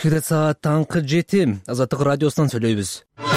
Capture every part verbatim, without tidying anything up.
Кирет саат таңкы жети. Азаттык радиосунан сүйлөйбүз.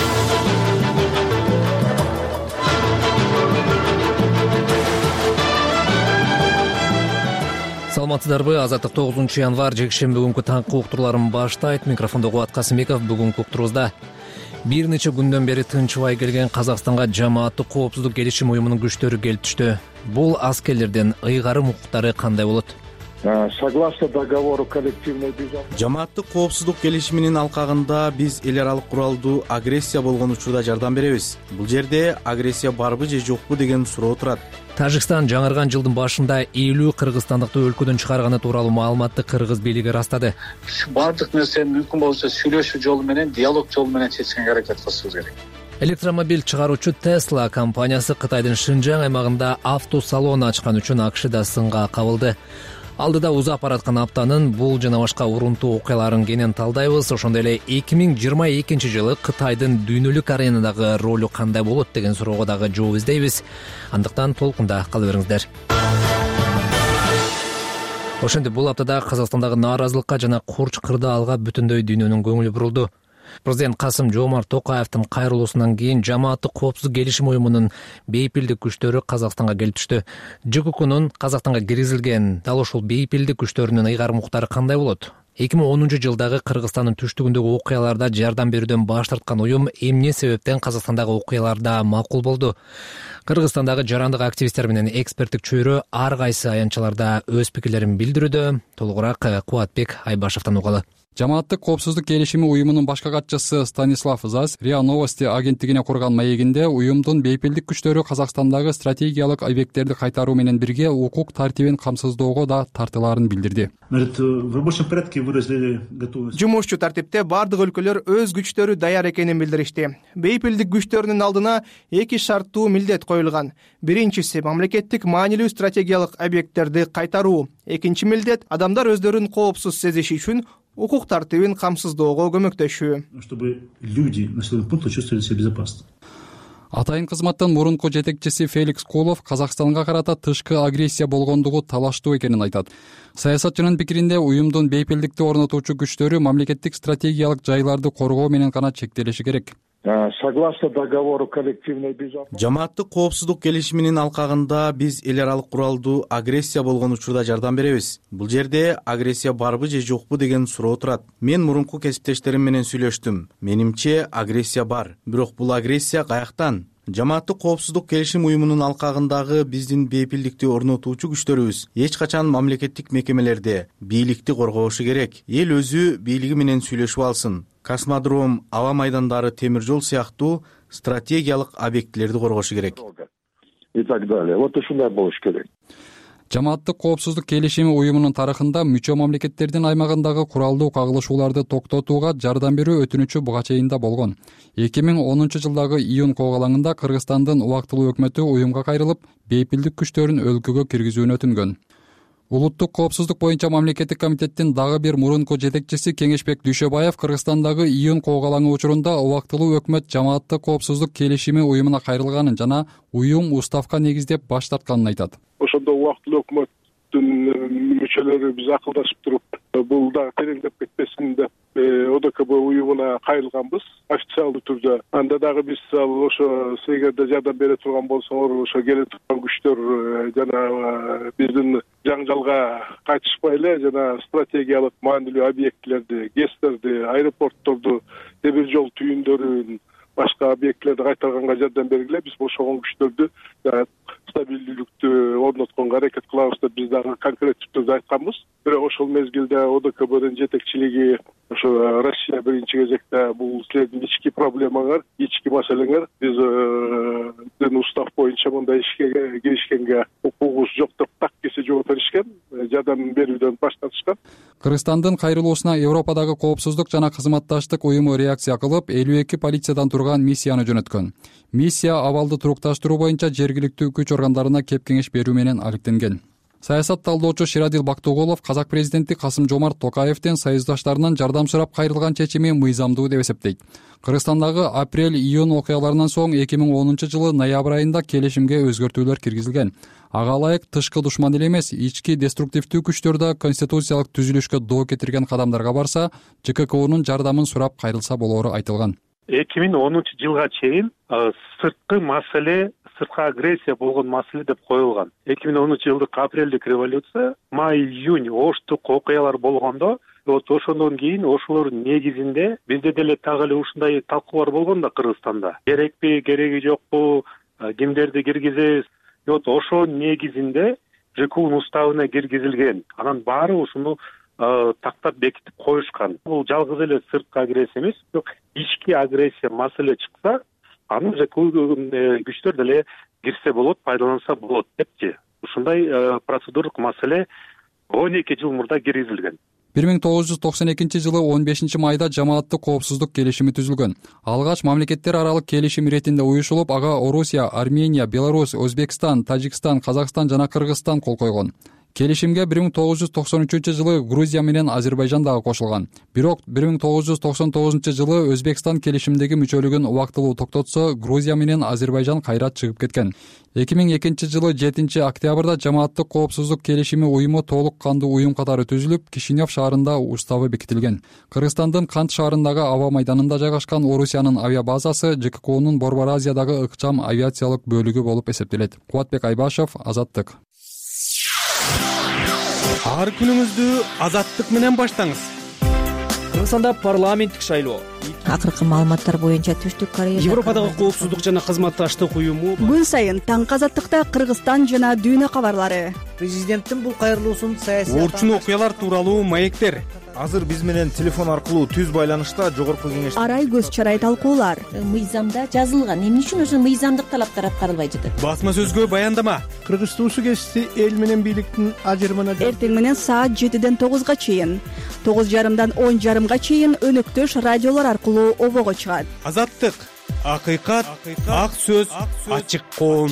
Саламатсыздарбы? Азаттык тогузунчу январь жекшемби күнгү таңкы уктурларын баштайт. Микрофондо Кубат Касымбеков. Бүгүнкү уктурубузда бир нече күндөн бери тынчыбай келген Казакстанга жамааттык коопсуздук келишим уюмунун күчтөрү келип түштү. Бул аскерлердин ыйгарым укуктары кандай болот? Согласно договору коллективной безопасности. Жамааттык коопсуздук келишиминин алкагында биз эл аралык куралдуу агрессия болгон учурда жардам беребиз. Бул жерде агрессия барбы же жокпу деген суроо турат. Тажикстан жаңырган жылдын башында элүү кыргызстандыкты өлкөдөн чыгарганы тууралуу маалыматты кыргыз бийлиги ырастады. Бардык нерсени мүмкүн болсо сүйлөшүү жолу менен, диалог жолу менен чечкенге аракет кылышыбыз керек. Электромобиль чыгаруучу Tesla компаниясы Кытайдын Шинжаң аймагында автосалон ачкан үчүн АКШда сынга кабылды. Алдыда узап бараткан аптанын бул жана башка урунтуу окуяларын кенен талдайбыз. Ошондой эле эки миң жыйырма экинчи жылы Кытайдын дүйнөлүк аренадагы ролу кандай болот деген суроого дагы жооп издейбиз. Андыктан толкунда кала бериңиздер. Ошентип бул аптада Казакстандагы нааразылыкка жана курч кырдаалга бүтүндөй дүйнөнүн көңүлү бурулду. Президент Касым-Жомарт Токаевдин кайрылуусунан кийин жамааттык коопсуздук келишим уюмунун бейпилдик күчтөрү Казакстанга келип түштү. ЖККнун Казакстанга киргизилген дал ушул бейпилдик күчтөрүнүн ыйгарым укуктары кандай болот? эки миң онунчу жылдагы Кыргызстандын түштүгүндөгү окуяларда жардам берүүдөн баш тарткан уюм эмне себептен Казакстандагы окуяларда макул болду? Кыргызстандагы жарандык активисттер менен эксперттик чөйрө ар кайсы аянтчаларда өз пикирлерин билдирүүдө. Толугураак Кубатбек Айбашевден угалы. Жамааттык коопсуздук келишими уюмунун башка катчысы Станислав Зас РИА Новости агенттигине курган маегинде уюмдун бейпилдик күчтөрү Казакстандагы стратегиялык объекттерди кайтаруу менен бирге укук тартибин камсыздоого да тартылаарын билдирди. Жумушчу тартипте бардык өлкөлөр өз күчтөрү даяр экенин билдиришти. Бейпилдик күчтөрүнүн алдына эки шарттуу милдет коюлган. Биринчиси мамлекеттик маанилүү стратегиялык объекттерди кайтаруу. Экинчи милдет адамдар өздөрүн коопсуз сезиши үчүн укук тартибин камсыздоого көмөктөшүү. Чтобы люди населенных пунктов чувствовали себя безопасно. Атайын кызматтын мурунку жетекчиси Феликс Кулов Казакстанга карата тышкы агрессия болгондугу талаштуу экенин айтат. Саясатчынын пикиринде уюмдун бейпилдикти орнотуучу күчтөрү мамлекеттик стратегиялык жайларды коргоо менен гана чектелиши керек. Согласно договору коллективной безопасности. Жамааттык коопсуздук келишиминин алкагында биз эл аралык куралдуу агрессия болгон учурда жардам беребиз. Бул жерде агрессия барбы же жокпу деген суроо турат. Мен мурунку кесиптештерим менен сүйлөштүм. Менимче агрессия бар. Бирок бул агрессия каяктан? Жамааттык коопсуздук келишим уюмунун алкагындагы биздин бейпилдикти орнотуучу күчтөрүбүз эч качан мамлекеттик мекемелерде бийликти коргошу керек. Эл өзү бийлиги менен сүйлөшүп алсын. Космодром, аба майдандары, темир жол сыяктуу стратегиялык объектилерди коргошу керек. И так далее. Вот ушундай болуш керек. Жамааттык коопсуздук келишими уюмунун тарыхында мүчө мамлекеттердин аймагындагы куралдуу кагылышууларды токтотууга жардам берүү өтүнүчү буга чейин да болгон. эки миң онунчу жылдагы июнь коогалаңында Кыргызстандын убактылуу өкмөтү уюмга кайрылып, бейпилдик күчтөрүн өлкөгө киргизүүнү өтүнгөн. Улуттук коопсуздук боюнча мамлекеттик комитеттин дагы бир мурунку жетекчиси Кеңешбек Дүйшөбаев Кыргызстандагы июнь коогалаңы учурунда убактылуу өкмөт жамааттык коопсуздук келишими уюмуна кайрылганын жана уюм уставка негиздеп баш тартканын айтат. Ошондо убактылуу өкмөттүн мүчөлөрү биз акылдашып туруп, бул дагы тереңдеп кетпесин деп О Д К Б уюмуна кайрылганбыз официалдуу түрдө. Анда дагы биз ошо эгерде жардам бере турган болсоңор, ошо келе турган күчтөр жана биздин жаңжалга кайтышпай эле жана стратегиялык маанилүү объектилерди, ГЭСтерди, аэропортторду, темир жол түйүндөрүн, башка объектилерди кайтарганга жардам бергиле. Биз бошогон күчтөрдү стабилдүүлүктү орнотконго аракет кылабыз деп биз дагы конкреттүү түрдө айтканбыз. Бирок ошол мезгилде О Д К Бдин жетекчилиги ошо Россия биринчи кезекте бул силердин ички проблемаңар, ички маселеңер, биздин устав боюнча мындай ишке киришкенге укугубуз жок деп так кесе жооп беришкен, жардам берүүдөн баш тартышкан. Кыргызстандын кайрылуусуна Европадагы коопсуздук жана кызматташтык уюму реакция кылып, элүү эки полициядан турган миссияны жөнөткөн. Миссия абалды турукташтыруу боюнча жергиликтүү күч органдарына кеп кеңеш берүү менен алектенген. саясат талдоочу Ширадил Бактыгулов казак президенти Касым Жомарт Токаевдин союздаштарынан жардам сурап кайрылган чечими мыйзамдуу деп эсептейт. Кыргызстандагы апрель-июнь окуяларынан соң эки миң онунчу жылы ноябрь айында келишимге өзгөртүүлөр киргизилген. Ага ылайык тышкы душман эле эмес, ички деструктивдүү күчтөр да конституциялык түзүлүшкө доо кетирген кадамдарга барса, ЖККунун жардамын сурап кайрылса болоору айтылган. эки миң онунчу жылга чейин сырткы маселе, сырткы агрессия болгон маселе деп коюлган. эки миң онунчу жылдык апрелдик революция, май-июнь оштук окуялар болгондо, вот ошондон кийин ошолордун негизинде бизде деле так эле ушундай талкуулар болгон да Кыргызстанда. Керекпи, кереги жокпу, кимдерди киргизебиз? Вот ошо негизинде ЖКУнун уставына киргизилген. Анан баары ушуну тактап бекитип коюшкан. Бул жалгыз эле сырткы агрессия эмес, бирок ички агрессия маселе чыкса, аны ЖКУ күчтөр деле кирсе болот, пайдаланса болот депчи. Ушундай процедуралык маселе он эки жыл мурда киргизилген. бир миң тогуз жүз токсон экинчи жылы он бешинчи майда жамааттык коопсуздук келишими түзүлгөн. Алгач мамлекеттер аралык келишим иретинде уюшулуп, ага Орусия, Армения, Беларусь, Өзбекстан, Тажикстан, Казакстан жана Кыргызстан кол койгон. Келишимге бир миң тогуз жүз токсон үчүнчү жылы Грузия менен Азербайжан дагы кошулган. Бирок бир миң тогуз жүз токсон тогузунчу жылы Өзбекстан келишимдеги мүчөлүгүн убактылуу токтотсо, Грузия менен Азербайжан кайра чыгып кеткен. эки миң экинчи жылы жетинчи октябрда жамааттык коопсуздук келишими уюму толук кандуу уюм катары түзүлүп, Кишинев шаарында уставы бекитилген. Кыргызстандын Кант шаарындагы аба майданында жайгашкан Орусиянын авиабазасы ЖККунун Борбор Азиядагы ыкчам авиациялык бөлүгү болуп эсептелет. Кубатбек Айбашев, Азаттык. Ар күнүңүздү Азаттык менен баштаңыз. Кыргызстанда парламенттик шайлоо. Акыркы маалыматтар боюнча Түштүк Корея Европадагы коопсуздук жана кызматташтык уюму күн сайын таңкы Азаттыкта Кыргызстан жана дүйнө кабарлары. Президенттин бул кайрылуусун саясий орчун окуялар тууралуу маектер. Азыр биз менен телефон аркылуу түз байланышта жогорку кеңеш арай көз чарай талкуулар. Мыйзамда жазылган, эмне үчүн ошо мыйзамдык талаптар аткарылбай жатат? Басма сөзгө баяндама. Кыргыз суу кесиси эл менен бийликтин ажырымына эртең менен саат жетиден тогузга чейин, тогуз жарымдан он жарымга чейин өнөктөш радиолор аркылуу обого чыгат. Азаттык, акыйкат, ак сөз, ачык коом.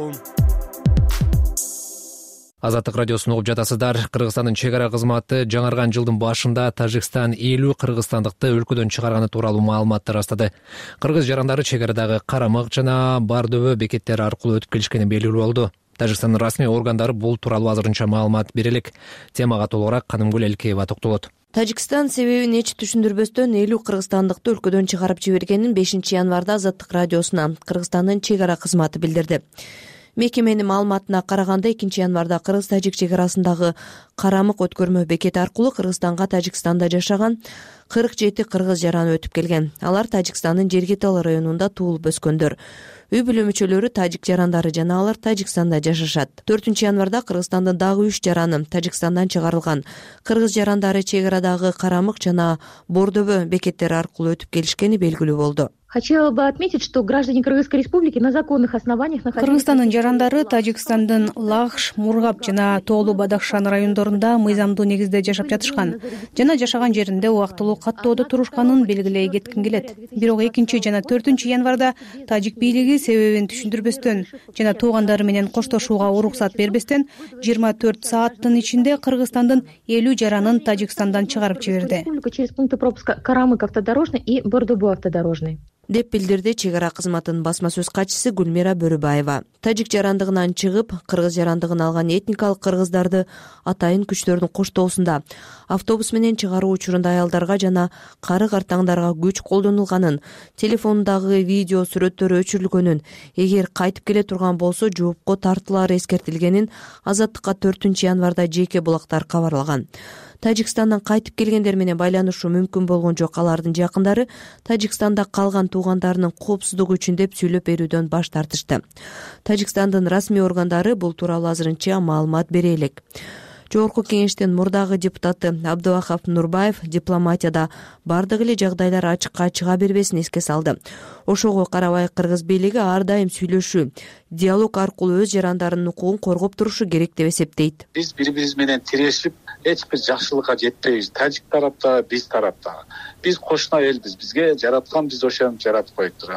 Азаттык радиосун угуп жатасыздар. Кыргызстандын чек ара кызматы жаңырган жылдын башында Тажикстан элүү кыргызстандыкты өлкөдөн чыгарганы тууралуу маалыматтар растады. Кыргыз жарандары чек арадагы Карамык жана Бардөбө бекеттери аркылуу өтүп келишкени белгилүү болду. Тажикстандын расмий органдары бул тууралуу азырынча маалымат бере элек. Темага толугураак Канымгүл Элкеева токтолот. Тажикстан себебин эч түшүндүрбөстөн элүү кыргызстандыкты өлкөдөн чыгарып жибергенин бешинчи январда Азаттык радиосуна Кыргызстандын чек ара кызматы билдирди. Мекеменин маалыматына караганда экинчи январда кыргыз-тажик чек арасындагы Карамык өткөрмө бекети аркылуу Кыргызстанга Тажикстанда жашаган кырк жети кыргыз жараны өтүп келген. Алар Тажикстандын Жергетал районунда туулуп өскөндөр. Үй бүлө мүчөлөрү тажик жарандары жана алар Тажикстанда жашашат. төртүнчү январда Кыргызстандын дагы үч жараны Тажикстандан чыгарылган. Кыргыз жарандары чек арадагы Карамык жана Бордөбө бекеттери аркылуу өтүп келишкени белгилүү болду. Хотела бы отметить, что граждане Кыргызской республики на законных основаниях находятся... Кыргызстандын жарандары Тажикстандын Лахш, Мургап жана Тоолу Бадахшан райондорунда мыйзамдуу негизде жашап жатышкан. Жана жашаган жеринде убактылуу каттоодо турушканын белгилей кетким келет. Бирок экинчи жана төртүнчү январда тажик бийлиги себебин түшүндүрбөстөн жана туугандары менен коштошууга уруксат бербестен жыйырма төрт сааттын ичинде Кыргызстандын элүү жаранын Тажикстандан чыгарып жиберди. Через пункты пропуска Карамык автодорожный и Бордобо автодорожный. деп билдирди чек ара кызматынын басма сөз катчысы Гүлмира Бөрүбаева. Тажик жарандыгынан чыгып, кыргыз жарандыгын алган этникалык кыргыздарды атайын күчтөрдүн коштоосунда автобус менен чыгаруу учурунда аялдарга жана кары картаңдарга күч колдонулганын, телефондагы видео сүрөттөрү өчүрүлгөнүн, эгер кайтып келе турган болсо жоопко тартылары эскертилгенин Азаттыкка төртүнчү январда жеке булактар кабарлаган. Тажикстандан кайтып келгендер менен байланышуу мүмкүн болгон жок. Алардын жакындары Тажикстанда калган туугандарынын коопсуздугу үчүн деп сүйлөп берүүдөн баш тартышты. Тажикстандын расмий органдары бул тууралуу азырынча маалымат бере элек. Жогорку кеңештин мурдагы депутаты Абдывахап Нурбаев дипломатияда бардык эле жагдайлар ачыкка чыга бербесин эске салды. Ошого карабай кыргыз бийлиги ар дайым сүйлөшүү, диалог аркылуу өз жарандарынын укугун коргоп турушу керек деп эсептейт. Биз бири-бирибиз менен тирешип, эч бир жакшылыкка жетпейбиз. Тажик тарапта, биз тарапта. Биз кошуна элбиз. Бизге жараткан биз ошентип жаратып коюптур. Ал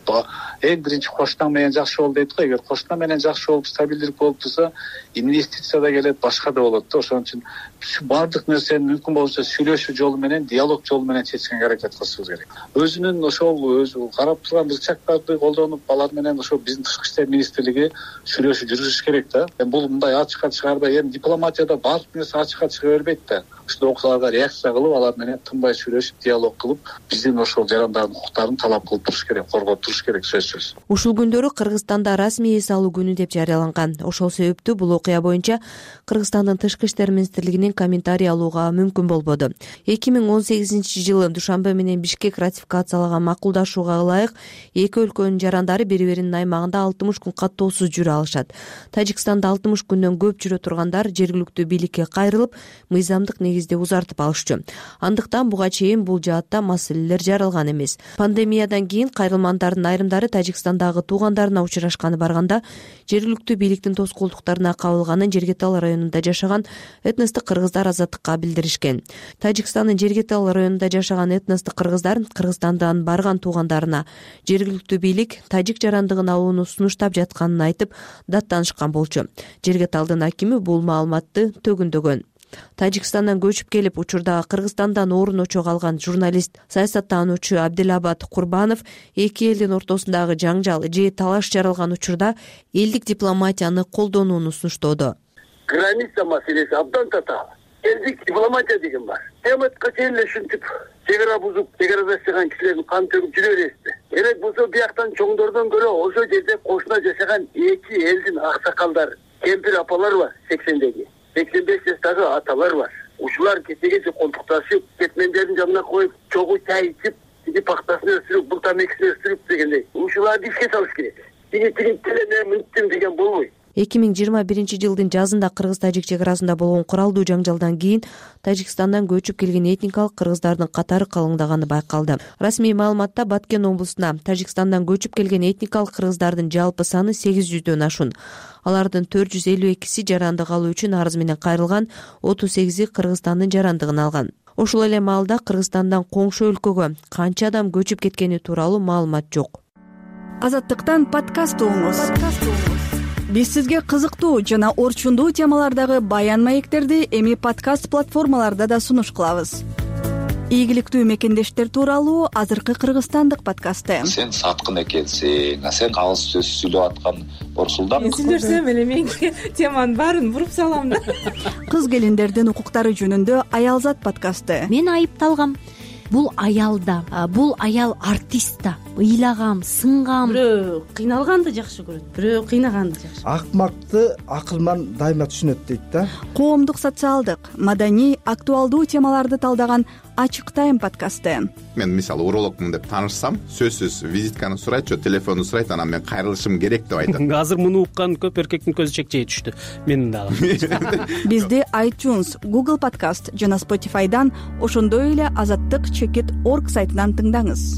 эң биринчи коштан менен жакшы болду дейт го. Эгер коштан менен жакшы болуп стабилдүүлүк болуп турса, инвестиция да келет, башка да болот да. Ошон үчүн баардык нерсени мүмкүн болсо сүйлөшүү жолу менен, диалог жолу менен чечкенге аракет кылышыбыз керек. Өзүнүн ошол өзү карап турган ырчактарды колдонуп, алар менен ошол биздин тышкы иштер министрлиги сүйлөшүү жүргүзүш керек да. Эми бул мындай ачыкка чыгарбай, эми дипломатияда баардык нерсе ачыкка чыга бербейт да. Ушул окуяларга реакция кылып, алар менен тынбай сүйлөшүп, диалог кылып, биздин ошол жарандардын укуктарын талап кылып туруш керек, коргоп туруш керек, сөзсүз. Ушул күндөрү Кыргызстанда расмий эс алуу күнү деп жарыяланган. Ошол себептүү бул окуя боюнча Кыргызстандын тышкы иштер министрлигинин комментарий алууга мүмкүн болбоду. эки миң он сегизинчи жылы Душанбе менен Бишкек ратификациялаган макулдашууга ылайык эки өлкөнүн жарандары бири-биринин аймагында алтымыш күн каттоосуз жүрө алышат. Тажикстанда алтымыш күндөн көп жүрө тургандар жергиликтүү бийликке кайрылып, мыйзамдык негизде узартып алышчу. Андыктан буга чейин бул жаатта маселелер жаралган эмес. Пандемиядан кийин кайрылмандардын айрымдары Тажикстандагы туугандарына учурашканы барганда жергиликтүү бийликтин тоскоолдуктарына кабылганын Жергетал районунда жашаган этностук кыргыздар азаттыкка билдиришкен. Тажикстандын Жергетал районунда жашаган этностук кыргыздар Кыргызстандан барган туугандарына жергиликтүү бийлик тажик жарандыгын алууну сунуштап жатканын айтып даттанышкан болчу. Жергеталдын акими бул маалыматты төгүндөгөн. Тажикстандан көчүп келип учурда Кыргызстандан орун очо алган журналист, саясаттануучу Абдилабад Курбанов эки элдин ортосундагы жаңжал же талаш жаралган учурда элдик дипломатияны колдонууну сунуштоодо. Граница маселеси абдан татаал. Элдик дипломатия деген бар. Кыяматка чейин эле ушинтип чегара бузуп, чегара жашаган кишилердин кан төгүп жүрө бересизби? Керек болсо бияктан чоңдордон көрө ошол жерде кошуна жашаган эки элдин аксакалдары, кемпир апалар бар сексендеги. сексен беш жаштагы аталар бар. Ушулар кечегече колтукташып, кетмендердин жанына коюп, чогуу чай ичип, тиги пактасын өстүрүп, бул тамекисин өстүрүп дегендей. Ушуларды ишке салыш керек. Тиги тиги телеме мүнттүм деген болбойт. эки миң жыйырма биринчи жылдын жазында Кыргыз-Тажик чек арасында болгон куралдуу жаңжалдан кийин Тажикстандан көчүп келген этникалык кыргыздардын катары калыңдаганы байкалды. Расмий маалыматта Баткен облусуна Тажикстандан көчүп келген этникалык кыргыздардын жалпы саны сегиз жүздөн ашуун. Алардын төрт жүз элүү экиси жарандык алуу үчүн арыз менен кайрылган, отуз сегизи Кыргызстандын жарандыгын алган. Ошол эле маалда Кыргызстандан коңшу өлкөгө канча адам көчүп кеткени тууралуу маалымат жок. Азаттыктан подкаст угуңуз. Биз сизге кызыктуу жана орчундуу темалардагы баян маектерди эми подкаст платформаларда да сунуш кылабыз. Ийгиликтүү мекендештер тууралуу азыркы кыргызстандык подкасты. Сен саткын экенсиң, сен кагыз сөз сүйлөп аткан Борсулдан. Мен сүйлөшсөм эле мен теманын баарын буруп салам да. Кыз келиндердин укуктары жөнүндө Аялзат подкасты. Мен айыпталгам. Бул аял да, бул аял артист да. Ыйлагам, сынгам. Бирөө кыйналганды жакшы көрөт, бирөө кыйнаганды жакшы. Акмакты акылман дайыма түшүнөт дейт да. Коомдук, социалдык, маданий, актуалдуу темаларды талдаган Ачык тайм подкасты. Мен мисалы урологмун деп таанышсам, сөзсүз визитканы сурайт, жо телефонду сурайт, анан мен кайрылышым керек деп айтат. Азыр муну уккан көп эркектин көзү чекчей түштү. Менин дагы. Бизди iTunes, Google Podcast жана Spotify'дан, ошондой эле азаттык чекит точка орг сайтынан тыңдаңыз.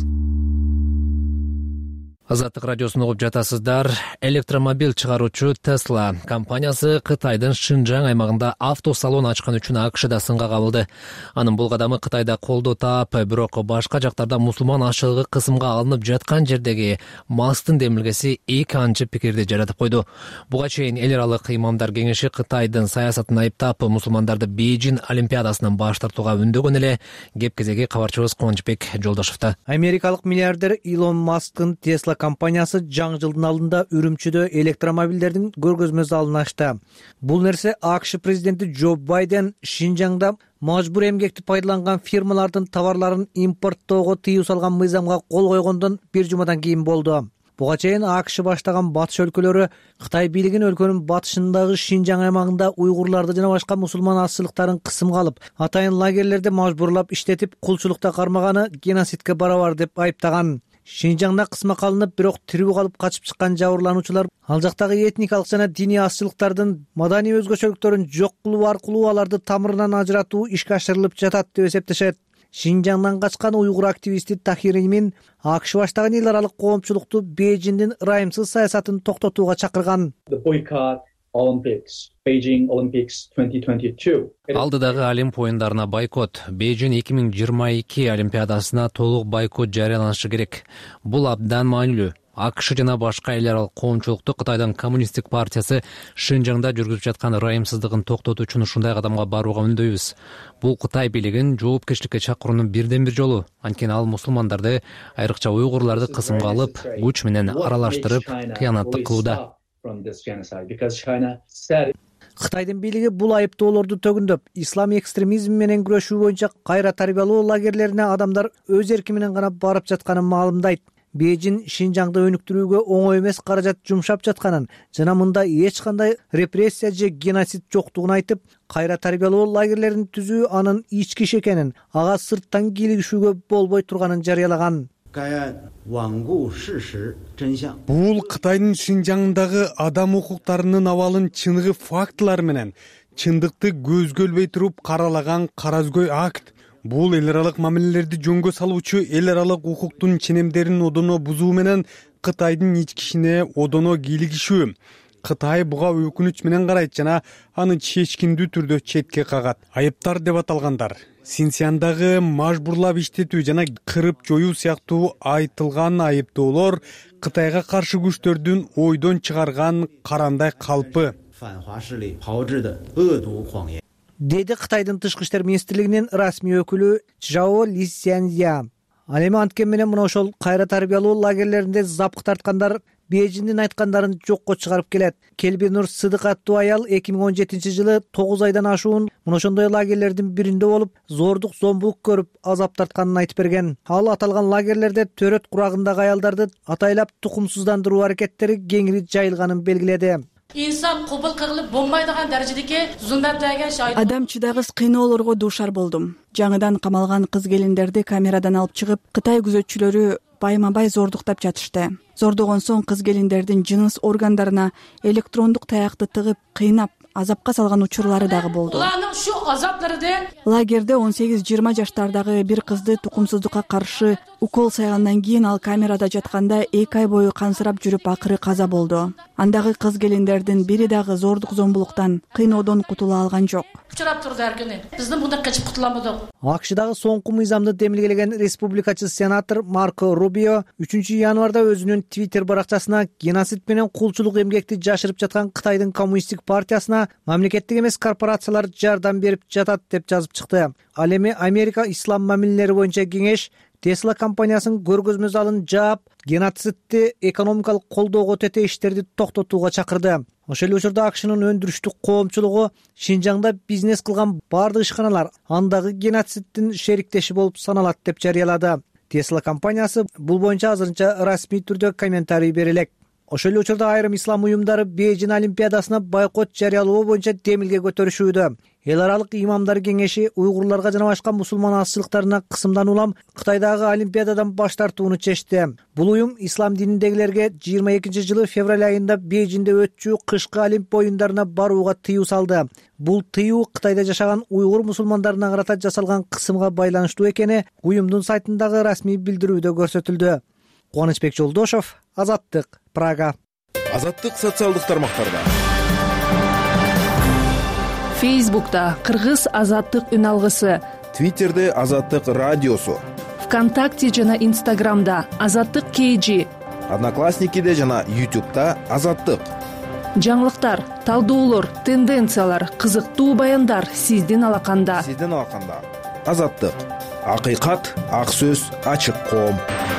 Азаттык радиосун угуп жатасыздар. Электромобиль чыгаруучу Tesla компаниясы Кытайдын Шинжаң аймагында автосалон ачкан үчүн АКШда сынга кабылды. Анын бул кадамы Кытайда колдоо таап, бирок башка жактарда мусулман ашыгы кысымга алынып жаткан жердеги Масктын демилгеси эки анчы пикирди жаратып койду. Буга чейин эл аралык имамдар кеңеши Кытайдын саясатын айыптап, мусулмандарды Бейжин олимпиадасынан баш тартууга үндөгөн эле. Кеп кезеги кабарчыбыз Кубанычбек Жолдошовдо. Америкалык миллиардер Илон Масктын Tesla компаниясы жаңы жылдын алдында Үрүмчүдө электромобилдердин көргөзмө залын ачты. Бул нерсе АКШ президенти Джо Байден Шинжаңда мажбур эмгекти пайдаланган фирмалардын товарларын импорттоого тыюу салган мыйзамга кол койгондон бир жумадан кийин болду. Буга чейин АКШ баштаган батыш өлкөлөрү Кытай бийлигин өлкөнүн батышындагы Шинжаң аймагында уйгурларды жана башка мусулман азчылыктарын кысымга алып, атайын лагерлерде мажбурлап иштетип, кулчулукта кармаганы геноцидке барабар деп айыптаган. Шинжаңда кысма калынып, бирок тирүү калып качып чыккан жабырлануучулар ал жактагы этникалык жана диний азчылыктардын маданий өзгөчөлүктөрүн жок кылуу аркылуу аларды тамырынан ажыратуу ишке ашырылып жатат деп эсептешет. Шинжаңдан качкан уйгур активисти Тахир Имин АКШ баштаган эл аралык коомчулукту Бейжиндин ырайымсыз саясатын токтотууга чакырган. Olympics, Beijing Olympics twenty twenty-two. Алдыдагы Олимп оюндарына бойкот. Бейжин эки миң жыйырма эки Олимпиадасына толук бойкот жарыяланышы керек. Бул абдан маанилүү. АКШ жана башка эл аралык коомчулукту Кытайдын коммунисттик партиясы Шинжаңда жүргүзүп жаткан ырайымсыздыгын токтотуу үчүн ушундай кадамга барууга үндөйбүз. Бул Кытай бийлигин жоопкерчиликке чакыруунун бирден бир жолу. Анткени ал мусулмандарды, айрыкча уйгурларды кысымга алып, күч менен аралаштырып, кыянаттык кылууда. Кытайдын бийлиги бул айыптоолорду төгүндөп, ислам экстремизми менен күрөшүү боюнча кайра тарбиялоо лагерлерине адамдар өз эрки менен гана барып жатканын маалымдайт. Бейжин Шинжаңды өнүктүрүүгө оңой эмес каражат жумшап жатканын жана мында эч кандай репрессия же геноцид жоктугун айтып, кайра тарбиялоо лагерлерин түзүү анын ички иш экенин, ага сырттан кийлигишүүгө болбой турганын жарыялаган. Бул Кытайдын Шинжаңдагы адам укуктарынын абалын чыныгы фактылар менен, чындыкты көзгөлбөй туруп каралаган каразгөй акт. Бул эл аралык мамилелерди жөнгө салуучу эл аралык укуктун ченемдерин одоно бузуу менен Кытайдын ички ишине одоно кийлигишүү. Кытай буга өкүнүч менен карайт жана аны чечкиндүү түрдө четке кагат. Айыптар деп аталгандар Синьцзяндагы мажбурлап иштетүү жана кырып жоюу сыяктуу айтылган айыптоолор Кытайга каршы күчтөрдүн ойдон чыгарган карандай калпы. Деди Кытайдын тышкы иштер министрлигинин расмий өкүлү Чжао Лисянья. Ал эми анткен менен мына ошол кайра тарбиялоо лагерлеринде запкы тарткандар Бейжиндин айткандарын жокко чыгарып келет. Келбинур Сыдык аттуу аял эки миң он жетинчи жылы тогуз айдан ашуун мына ошондой лагерлердин биринде болуп, зордук зомбулук көрүп, азап тартканын айтып берген. Ал аталган лагерлерде төрөт курагындагы аялдарды атайлап тукумсуздандыруу аракеттери кеңири жайылганын белгиледи. Инсан кабыл кылып болмайдыган даражадагы зулматтарга шаһид. Адам чыдагыс кыйноолорго дуушар болдум. Жаңыдан камалган кыз келиндерди камерадан алып чыгып, Кытай күзөтчүлөрү байма-бай зордуктап жатышты. Зордогон соң кыз келиндердин жыныс органдарына электрондук таякты тыгып, кыйнап, азапка салган учурлары дагы болду. Уларнын ушу азапларыдан лагерде он сегиз жыйырма жаштардагы бир кызды тукумсуздукка каршы укол сайгандан кийин ал камерада жатканда эки ай бою кансырап жүрүп акыры каза болду. Андагы кыз келиндердин бири дагы зордук зомбулуктан, кыйноодон кутула алган жок. Учурап турду ар күнү. Биздин мындай качып кутуламадык. АКШдагы соңку мыйзамды демилгелеген республикачы сенатор Марко Рубио үчүнчү январда өзүнүн Твиттер баракчасына геноцид менен кулчулук эмгекти жашырып жаткан Кытайдын коммунисттик партиясына мамлекеттик эмес корпорациялар жардам берип жатат деп жазып чыкты. Ал эми Америка ислам мамилелери боюнча кеңеш Tesla компаниясынын көргөзмө залын жаап, геноцидти экономикалык колдоого тете иштерди токтотууга чакырды. Ошол эле учурда АКШнын өндүрүштүк коомчулугу Шинжаңда бизнес кылган бардык ишканалар андагы геноцидтин шериктеши болуп саналат деп жарыялады. Tesla компаниясы бул боюнча азырынча расмий түрдө комментарий бере элек. Ошол эле учурда айрым ислам уюмдары Бейжин Олимпиадасына бойкот жарыялоо боюнча демилге көтөрүшүүдө. Эл аралык имамдар кеңеши уйгурларга жана башка мусулман азчылыктарына кысымдан улам Кытайдагы Олимпиададан баш тартууну чечти. Бул уюм ислам дининдегилерге жыйырма экинчи жылы февраль айында Бейжинде өтчү кышкы Олимп оюндарына барууга тыюу салды. Бул тыюу Кытайда жашаган уйгур мусулмандарына карата жасалган кысымга байланыштуу экени уюмдун сайтындагы расмий билдирүүдө көрсөтүлдү. Кубанычбек Жолдошов, Азаттык, Прага. Азаттык социалдык тармактарда. Фейсбукта Кыргыз Азаттык үн алгысы, Твиттерде Азаттык радиосу, ВКонтакте жана Инстаграмда Азаттык кей жи, Одноклассникиде жана Ютубта Азаттык. Жаңылыктар, талдоолор, тенденциялар, кызыктуу баяндар сиздин алаканда. Сиздин алаканда. Азаттык. Акыйкат, ак сөз, ачык коом.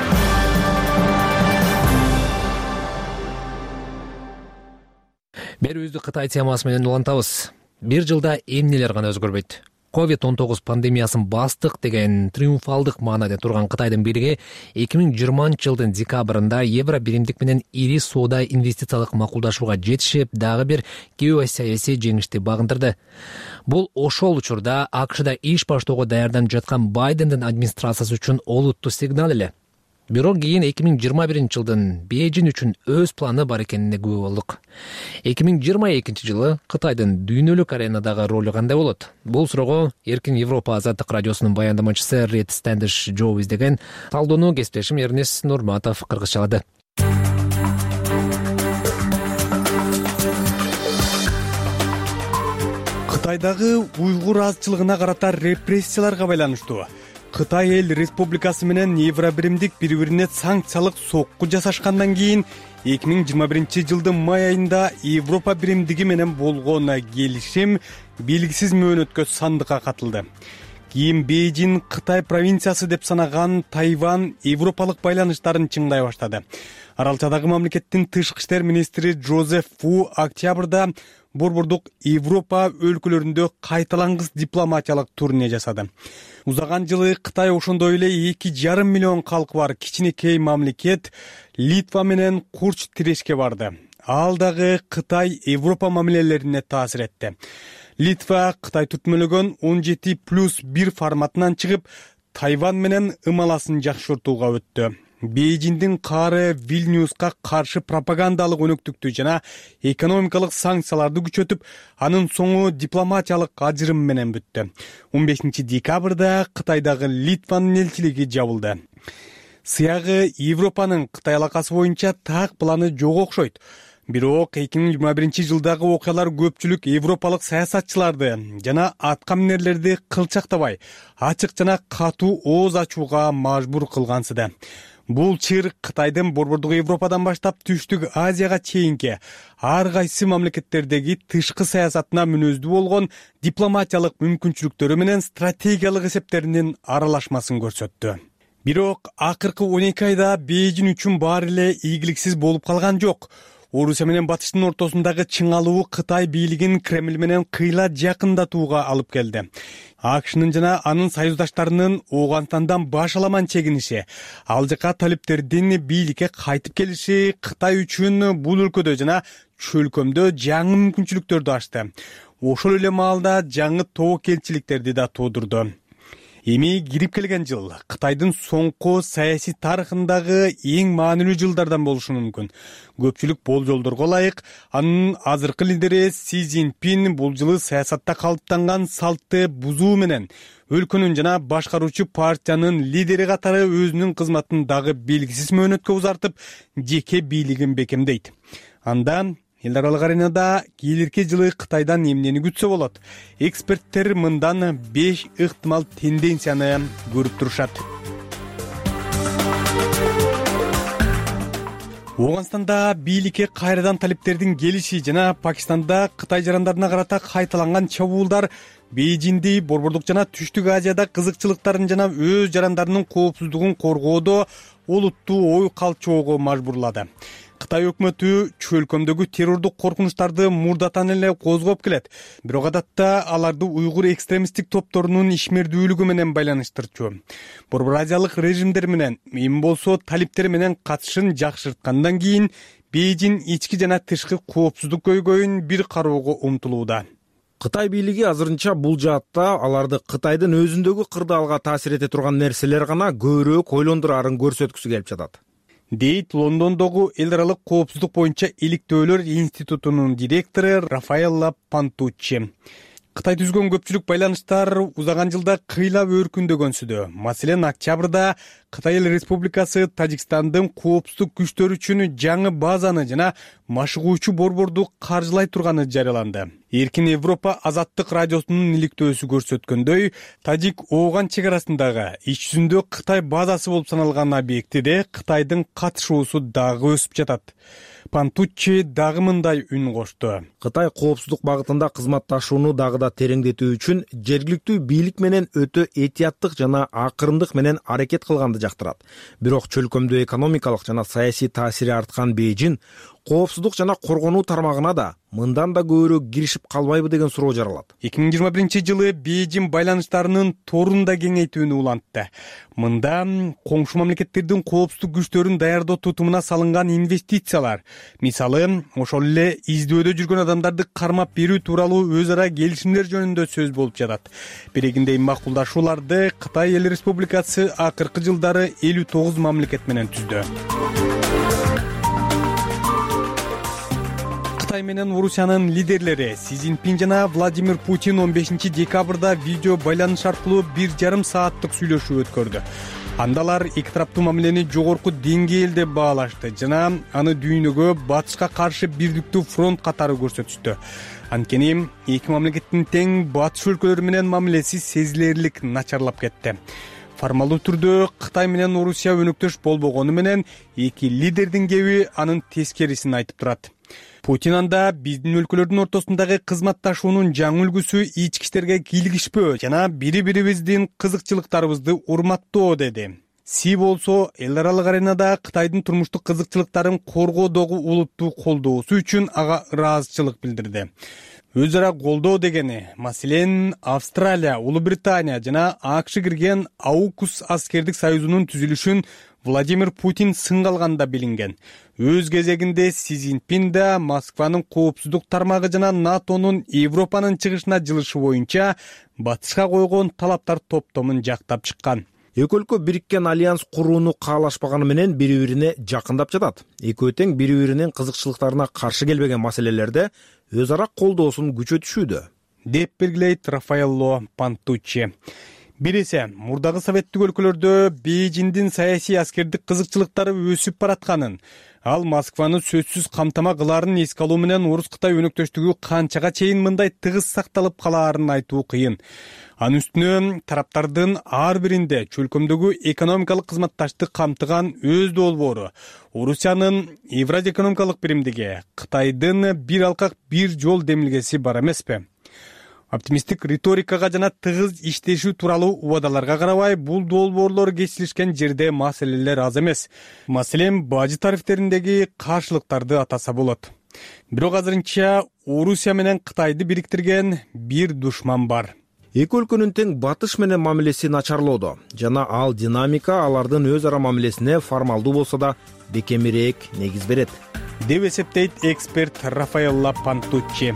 Берүүбүздү Кытай темасы менен улантабыз. Бир жылда эмнелер гана өзгөрбөйт. ковид он тогуз пандемиясын бастык деген триумфалдык маанайда турган Кытайдын бийлиги эки миң жыйырманчы жылдын декабрында Евро биримдик менен ири соода инвестициялык макулдашууга жетишип, дагы бир геосаясий жеңишти багындырды. Бул ошол учурда АКШда иш баштоого даярданып жаткан Байдендин администрациясы үчүн олуттуу сигнал эле. Бирок кийин эки миң жыйырма биринчи жылдын Бейжин үчүн өз планы бар экенине күбө болдук. эки миң жыйырма экинчи жылы Кытайдын дүйнөлүк аренадагы ролу кандай болот? Бул суроого Эркин Европа Азаттык радиосунун баяндамачысы Ред Стендиш Джо издеген талдоону кесиптешим Эрнес Нурматов кыргызчалады. кытайдагы уйгур азчылыгына карата репрессияларга байланыштуу Кытай эл республикасы менен Евробиримдик бири бирине санкциялык сокку жасашкандан кийин эки миң жыйырма биринчи жылдын май айында Европа биримдиги менен болгон келишим белгисиз мөөнөткө сандыкка катылды. Кийин Бейжин Кытай провинциясы деп санаган Тайвань европалык байланыштарын чыңдай баштады. Аралчадагы мамлекеттин тышкы иштер министри Джозеф Фу октябрда борбордук Европа өлкөлөрүндө кайталангыс дипломатиялык турне жасады. Узаган жылы Кытай ошондой эле эки жарым миллион калкы бар кичинекей мамлекет Литва менен курч тирешке барды. Ал дагы Кытай Европа мамилелерине таасир этти. Литва Кытай түртмөлөгөн он жети плюс бир форматынан чыгып, Тайвань менен ымаласын жакшыртууга өттү. Бейжиндин каары Вильнюска каршы пропагандалык өнөктүктү жана экономикалык санкцияларды күчөтүп, анын соңу дипломатиялык ажырым менен бүттү. он бешинчи декабрда Кытайдагы Литванын элчилиги жабылды. Сыягы Европанын Кытай алакасы боюнча так планы жок окшойт. Бирок эки миң жыйырма биринчи жылдагы окуялар көпчүлүк европалык саясатчыларды жана атка минерлерди кылчактабай, ачык жана катуу ооз ачууга мажбур кылгансыды. Бул чыр Кытайдын борбордук Европадан баштап Түштүк Азияга чейинки ар кайсы мамлекеттердеги тышкы саясатына мүнөздүү болгон дипломатиялык мүмкүнчүлүктөрү менен стратегиялык эсептеринин аралашмасын көрсөттү. Бирок акыркы он эки айда Бейжин үчүн баары эле ийгиликсиз болуп калган жок. Орусия менен Батыштын ортосундагы чыңалуу Кытай бийлигин Кремль менен кыйла жакындатууга алып келди. АКШнын жана анын союздаштарынын Ооганстандан баш аламан чегиниши, ал жака талиптердин бийликке кайтып келиши Кытай үчүн бул өлкөдө жана чөлкөмдө жаңы мүмкүнчүлүктөрдү ачты. Ошол эле маалда жаңы тобокелчиликтерди да туудурду. Эми кирип келген жыл Кытайдын соңку саясий тарыхындагы эң маанилүү жылдардан болушу мүмкүн. Көпчүлүк болжолдорго ылайык, анын азыркы лидери Си Цзиньпин бул жылы саясатта калыптанган салтты бузуу менен өлкөнүн жана башкаруучу партиянын лидери катары өзүнүн кызматын дагы белгисиз мөөнөткө узартып, жеке бийлигин бекемдейт. Анда эл аралык аренада келирки жылы Кытайдан эмнени күтсө болот? Эксперттер мындан беш ыктымал тенденцияны көрүп турушат. Ооганстанда бийликке кайрадан талиптердин келиши жана Пакистанда Кытай жарандарына карата кайталанган чабуулдар Бейжинди борбордук жана Түштүк Азияда кызыкчылыктарын жана өз жарандарынын коопсуздугун коргоодо олуттуу ой калчоого мажбурлады. Кытай өкмөтү чөлкөмдөгү террордук коркунучтарды мурдатан эле козгоп келет. Бирок адатта аларды уйгур экстремисттик топторунун ишмердүүлүгү менен байланыштырчу. Борбор азиялык режимдер менен, эми болсо талиптер менен катышын жакшырткандан кийин Бейжин ички жана тышкы коопсуздук көйгөйүн бир кароого умтулууда. Кытай бийлиги азырынча бул жаатта аларды Кытайдын өзүндөгү кырдаалга таасир эте турган нерселер гана көбүрөөк ойлондурарын көрсөткүсү келип жатат, дейт Лондондогу эл аралык коопсуздук боюнча иликтөөлөр институтунун директору Рафаэлла Пантуччи. Кытай түзгөн көпчүлүк байланыштар узаган жылда кыйла өркүндөгөнсүдө. Маселен, октябрда Кытай Эл Республикасы Тажикстандын коопсуздук күчтөрү үчүн жаңы базаны жана машыгуучу борборду каржылай турганы жарыяланды. Эркин Европа азаттык радиосунун иликтөөсү көрсөткөндөй, Тажик Ооган чек арасындагы ич жүзүндө Кытай базасы болуп саналган объектиде Кытайдын катышуусу дагы өсүп жатат. Пантуччи дагы мындай үн кошту. Кытай коопсуздук багытында кызматташууну дагы да тереңдетүү үчүн жергиликтүү бийлик менен өтө этияттык жана акырындык менен аракет кылганды жактырат. Бирок чөлкөмдө экономикалык жана саясий таасири арткан Бейжин коопсуздук жана коргонуу тармагына да мындан да көбүрөөк киришип калбайбы деген суроо жаралат. эки миң жыйырма биринчи жылы Бейжин байланыштарынын торун да кеңейтүүнү улантты. Мында коңшу мамлекеттердин коопсуздук күчтөрүн даярдоо тутумуна салынган инвестициялар, мисалы, ошол эле издөөдө жүргөн адамдарды кармап берүү тууралуу өз ара келишимдер жөнүндө сөз болуп жатат. Бирегиндей макулдашууларды Кытай Эл Республикасы акыркы жылдары элүү тогуз мамлекет менен түздү. Кытай менен Орусиянын лидерлери Си Цзиньпин жана Владимир Путин он бешинчи декабрда видео байланыш аркылуу бир жарым сааттык сүйлөшүү өткөрдү. Анда алар эки тараптуу мамилени жогорку деңгээл деп баалашты жана аны дүйнөгө батышка каршы бирдиктүү фронт катары көрсөтүштү. анткени эки мамлекеттин тең батыш өлкөлөрү менен мамилеси сезилерлик начарлап кетти. Формалдуу түрдө Кытай менен Орусия өнөктөш болбогону менен эки лидердин кеби анын тескерисин айтып турат. Путин анда биздин өлкөлөрдүн ортосундагы кызматташуунун жаңы үлгүсү ички иштерге кийлигишпөө жана бири-бирибиздин кызыкчылыктарыбызды урматтоо деди. Си болсо эл аралык аренада Кытайдын турмуштук кызыкчылыктарын коргоодогу улуттуу колдоосу үчүн ага ыраазычылык билдирди. Өз ара колдоо дегени, маселен, Австралия, Улуу Британия жана АКШ кирген аукус аскердик союзунун түзүлүшүн Владимир Путин сынга алганда билинген. Өз кезегинде Си Цзиньпин да Москванын коопсуздук тармагы жана НАТОнун Европанын чыгышына жылышы боюнча батышка койгон талаптар топтомун жактап чыккан. Эки өлкө бириккен альянс курууну каалашпаганы менен бири-бирине жакындап жатат. Экөө тең бири-биринин кызыкчылыктарына каршы келбеген маселелерде өз ара колдоосун күчөтүшүүдө, деп белгилейт Рафаэлло Пантуччи. Бирисе, мурдагы советтик өлкөлөрдө Бейжиңдин саясий аскердик кызыкчылыктары өсүп баратканын, ал Москваны сөзсүз камтама кылаарын эске алуу менен Орус-Кытай өнөктөштүгү канчага чейин мындай тыгыз сакталып калаарын айтуу кыйын. Анын үстүнө тараптардын ар биринде чөлкөмдөгү экономикалык кызматташтык камтыган өз долбоору, Орусиянын Евразия экономикалык биримдиги, Кытайдын бир алкак бир жол демилгеси бар эмеспи? Оптимисттик риторикага жана тыгыз иштешүү тууралуу убадаларга карабай, бул долбоорлор кесилишкен жерде маселелер аз эмес. Маселен, бажы тарифтериндеги каршылыктарды атаса болот. Бирок азырынча Орусия менен Кытайды бириктирген бир душман бар. Эки өлкөнүн тең батыш менен мамилеси начарлоодо жана ал динамика алардын өз ара мамилесине формалдуу болсо да бекемирээк негиз берет, деп эсептейт эксперт Рафаэлло Пантуччи.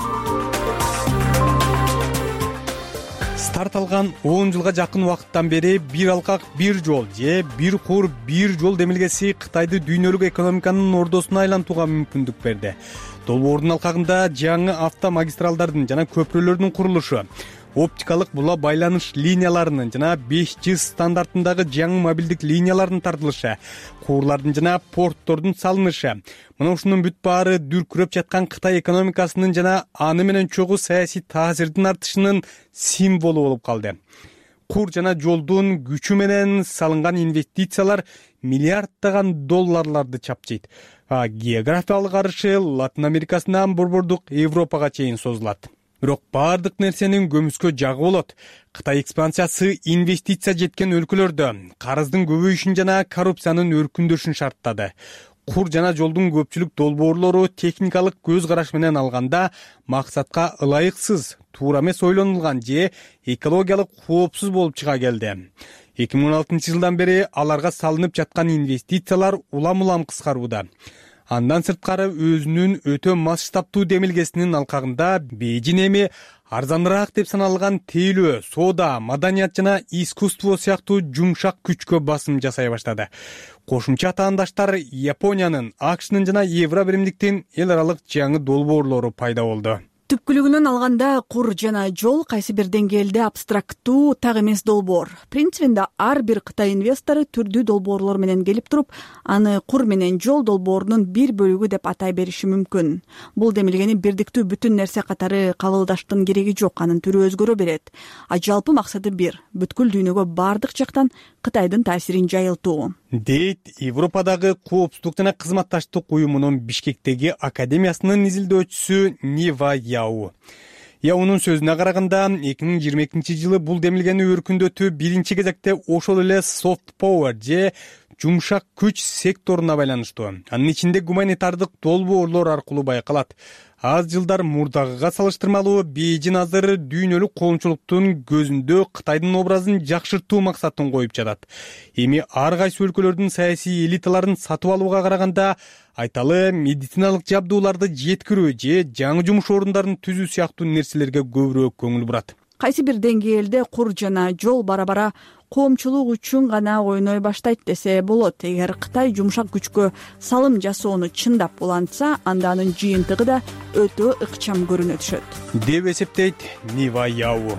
Старт алган он жылга жакын убакыттан бери бир алкак бир жол же бир кур бир жол демилгеси Кытайды дүйнөлүк экономиканын ордосуна айлантууга мүмкүндүк берди. Долбоордун алкагында жаңы автомагистралдардын жана көпүрөлөрдүн курулушу, оптикалык була байланыш линияларынын жана беш джи стандартындагы жаңы мобилдик линиялардын тартылышы, куурлардын жана порттордун салынышы, мына ушунун бүт баары дүркүрөп жаткан Кытай экономикасынын жана аны менен чогуу саясий таасирдин артышынын символу болуп калды. Кур жана жолдун күчү менен салынган инвестициялар миллиарддаган долларларды чапчыйт. А географиялык арышы Латын Америкасынан борбордук Европага чейин созулат. Бирок баардык нерсенин көмүскө жагы болот. Кытай экспансиясы инвестиция жеткен өлкөлөрдө карыздын көбөйүшүн жана коррупциянын өркүндөшүн шарттады. Кур жана жолдун көпчүлүк долбоорлору техникалык көз караш менен алганда максатка ылайыксыз, туура эмес ойлонулган же экологиялык коопсуз болуп чыга келди. эки миң он алтынчы жылдан бери аларга салынып жаткан инвестициялар улам-улам кыскарууда. Андан сырткары өзүнүн өтө масштабтуу демилгесинин алкагында Бейжиң эми арзаныраак деп саналган тейлөө, соода, маданият жана искусство сыяктуу жумшак күчкө басым жасай баштады. Кошумча атаандаштар Япониянын, АКШнын жана Евро биримдиктин эл аралык жаңы долбоорлору пайда болду. Түпкүлүгүнөн алганда кур жана жол кайсы бир деңгээлде абстракттуу так эмес долбоор. Принцибинде ар бир Кытай инвестору түрдүү долбоорлор менен келип туруп, аны кур менен жол долбоорунун бир бөлүгү деп атай бериши мүмкүн. Бул демилгени бирдиктүү бүтүн нерсе катары кабылдаштын кереги жок, анын түрү өзгөрө берет. А жалпы максаты бир, бүткүл дүйнөгө бардык жактан Кытайдын таасирин жайылтуу, дейт Европадагы коопсуздук жана кызматташтык уюмунун Бишкектеги академиясынын изилдөөчүсү Нива Яу. Яунун сөзүнө караганда, эки миң жыйырма экинчи жылы бул демилгени өркүндөтүү биринчи кезекте ошол эле soft power же жумшак күч секторуна байланыштуу. Анын ичинде гуманитардык долбоорлор аркылуу байкалат. Аз жылдар мурдагыга салыштырмалуу Бейжиң азыр дүйнөлүк коомчулуктун көзүндө Кытайдын образын жакшыртуу максатын коюп жатат. Эми ар кайсы өлкөлөрдүн саясий элиталарын сатып алууга караганда айталы медициналык жабдууларды жеткирүү же жаңы жумуш орундарын түзүү сыяктуу нерселерге көбүрөөк көңүл бурат. Кайсы бир деңгээлде кур жана жол бара-бара коомчулук үчүн гана ойной баштайт десе болот. Эгер Кытай жумшак күчкө салым жасоону чындап улантса, анда анын жыйынтыгы да өтө ыкчам көрүнө түшөт, деп эсептейт Нива Яу.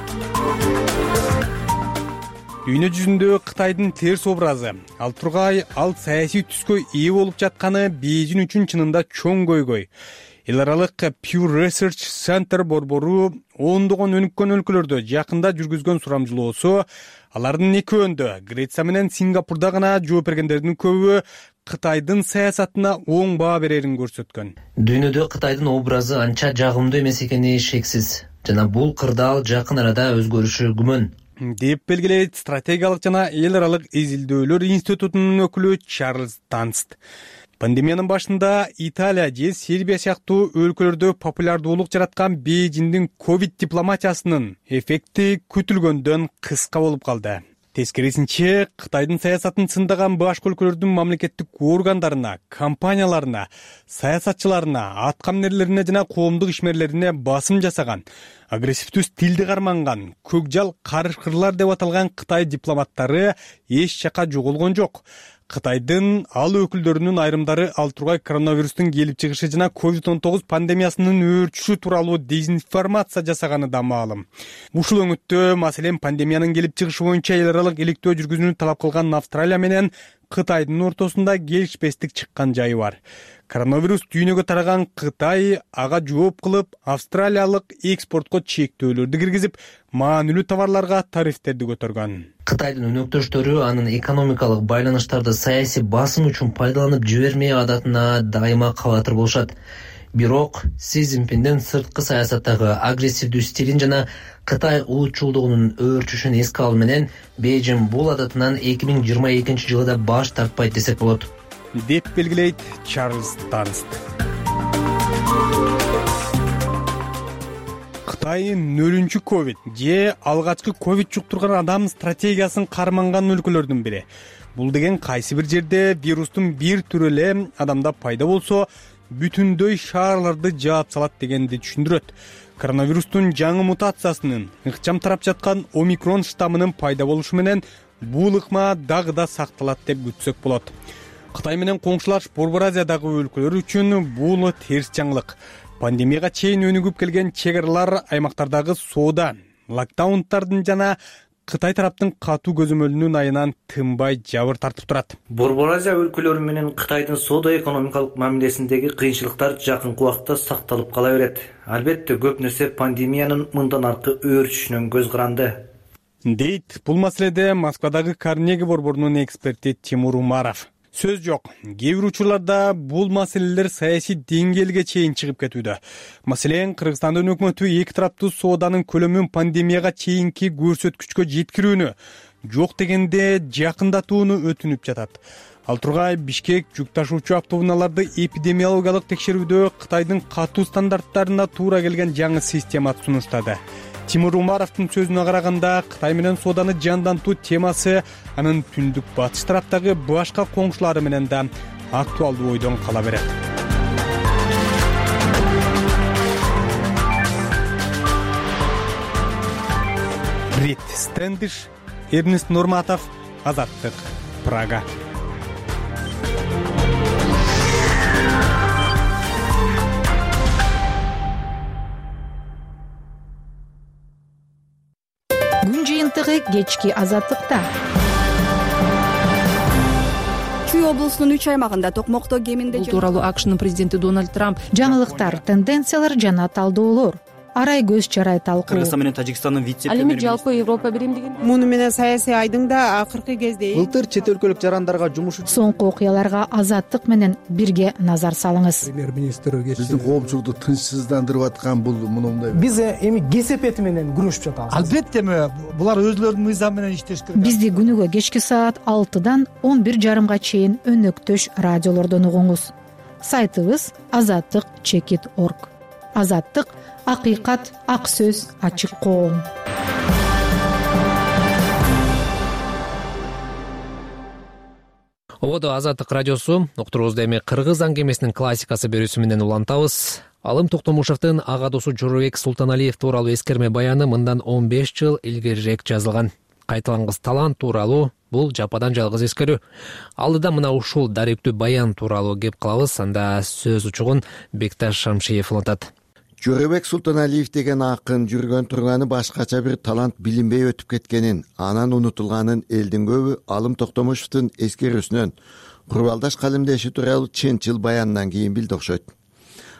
Дүйнө жүзүндө Кытайдын терс образы, ал тургай ал саясий түскө ээ болуп жатканы Бейжиң үчүн чынында чоң көйгөй. Эл аралык Pew Research Center борбору ондогон өнүккөн өлкөлөрдө жакында жүргүзгөн сурамжылоосу алардын экөөндө Греция менен Сингапурда гана жооп бергендердин көбү Кытайдын саясатына оң баа берерин көрсөткөн. Дүйнөдө Кытайдын образы анча жагымдуу эмес экени шексиз жана бул кырдаал жакын арада өзгөрүшү күмөн деп белгилейт стратегиялык жана эл аралык изилдөөлөр институтунун өкүлү Чарльз Танст. Пандемиянын башында Италия же Сербия сыяктуу өлкөлөрдө популярдуулук жараткан Бейжиңдин ковид дипломатиясынын эффекти күтүлгөндөн кыска болуп калды. Тескерисинче, Кытайдын саясатын сындаган башка өлкөлөрдүн мамлекеттик органдарына, компанияларына, саясатчыларына, аткамнерлерине жана коомдук ишмерлерине басым жасаган, агрессивдүү стилди карманган, көкжал карышкырлар деп аталган Кытай дипломаттары эч жака жоголгон жок. Кытайдын ал өкүлдөрүнүн айрымдары ал тургай коронавирустун келип чыгышы жана ковид он тогуз пандемиясынын өөрчүшү тууралуу дезинформация жасаганы да маалым. Ушул өңүттө, маселен, пандемиянын келип чыгышы боюнча эл аралык иликтөө жүргүзүүнү талап кылган Австралия менен Кытайдын ортосунда келишпестик чыккан жайы бар. Коронавирус дүйнөгө тараган Кытай ага жооп кылып, австралиялык экспортко чектөөлөрдү киргизип, маанилүү товарларга тарифтерди көтөргөн. Кытайдын өнөктөштөрү анын экономикалык байланыштарды саясий басым үчүн пайдаланып жибермей адатына дайыма кабатыр болушат. Бирок Си Цзиньпиндин сырткы саясаттагы агрессивдүү стилин жана Кытай улутчулдугунун өөрчүшүн эске алуу менен Бейжиң бул адатынан эки миң жыйырма экинчи жылда баш тартпайт десек болот, деп белгилейт Чарльз Танст. Кытай нөлүнчү ковид же алгачкы ковид жуктурган адам стратегиясын карманган өлкөлөрдүн бири. Бул деген кайсы бир жерде вирустун бир түрү эле адамда пайда болсо, бүтүндөй шаарларды жаап салат дегенди түшүндүрөт. Коронавирустун жаңы мутациясынын ыкчам тарап жаткан омикрон штаммынын пайда болушу менен бул ыкма дагы да сакталат деп күтсөк болот. Кытай менен коңшулаш Борбор Азиядагы өлкөлөр үчүн бул терс жаңылык. Пандемияга чейин өнүгүп келген чек аралар, аймактардагы соода, локдаунтардын жана Кытай тараптын катуу көзөмөлүнүн айынан тынбай жабыр тартып турат. Борбор Азия өлкөлөрү менен Кытайдын соода-экономикалык мамилесиндеги кыйынчылыктар жакынкы убакытта сакталып кала берет. Албетте, көп нерсе пандемиянын мындан аркы өөрчүшүнөн көз каранды, дейт бул маселеде Москвадагы Карнеги борборунун эксперти Тимур Умаров. Сөз жок, кээ бир учурларда бул маселелер саясий деңгээлге чейин чыгып кетүүдө. Маселен, Кыргызстандын өкмөтү эки тараптуу сооданын көлөмүн пандемияга чейинки көрсөткүчкө жеткирүүнү, жок дегенде жакындатууну өтүнүп жатат. Ал тургай Бишкек жүк ташуучу автоунааларды эпидемиологиялык текшерүүдө Кытайдын катуу стандарттарына туура келген жаңы система сунуштады. Тимур Умаровдун сөзүнө караганда, Кытай менен сооданы жандантуу темасы анын түндүк батыш тараптагы башка коңшулары менен да актуалдуу ойдон кала берет. Рит Стендиш, Эрнест Нурматов, Азаттык, Прага. Күн жыйынтыгы кечки Азаттыкта. Чүй облусунун үч аймагында токмокто кеминде бул тууралуу АКШнын президенти Дональд Трамп жаңылыктар, тенденциялар жана талдоолор арай көз чарай талкуу. Кыргызстан менен Тажикстандын вице ал эми жалпы Европа биримдигин муну менен саясий айдыңда акыркы кезде былтыр чет өлкөлүк жарандарга жумуш үчүн соңку окуяларга Азаттык менен бирге назар салыңыз. Премьер-министр биздин коомчулукту тынчсыздандырып аткан бул мындай. Биз эми кесепети менен күрөшүп жатабыз. Албетте булар өзлөрүнүн мыйзамы менен иштеш керек. Бизди күнүгө кечки саат алтыдан он бир жарымга чейин өнөктөш радиолордон угуңуз. Сайтыбыз азаттык чекит точка орг. Азаттык — акыйкат, ак сөз, ачык коом. Ободо Азаттык радиосу уктуруубузду эми кыргыз аңгемесинин классикасы берүүсү менен улантабыз. Алым Токтомушевдин ага досу Жоробек Султаналиев тууралуу эскерме баяны мындан он беш жыл илгерирээк жазылган. Кайталангыс талант тууралуу бул жападан жалгыз эскерүү. Алдыда мына ушул даректүү баян тууралуу кеп калабыз. Анда сөз учугун Бекташ Шамшиев улантат. Жоробек Султаналиев деген акын жүргөн турганы башкача бир талант билинбей өтүп кеткенин, анан унутулганын элдин көбү Алым Токтомушевдин эскерүүсүнөн курбалдаш калемдеши тууралуу чынчыл баяндан кийин билди окшойт.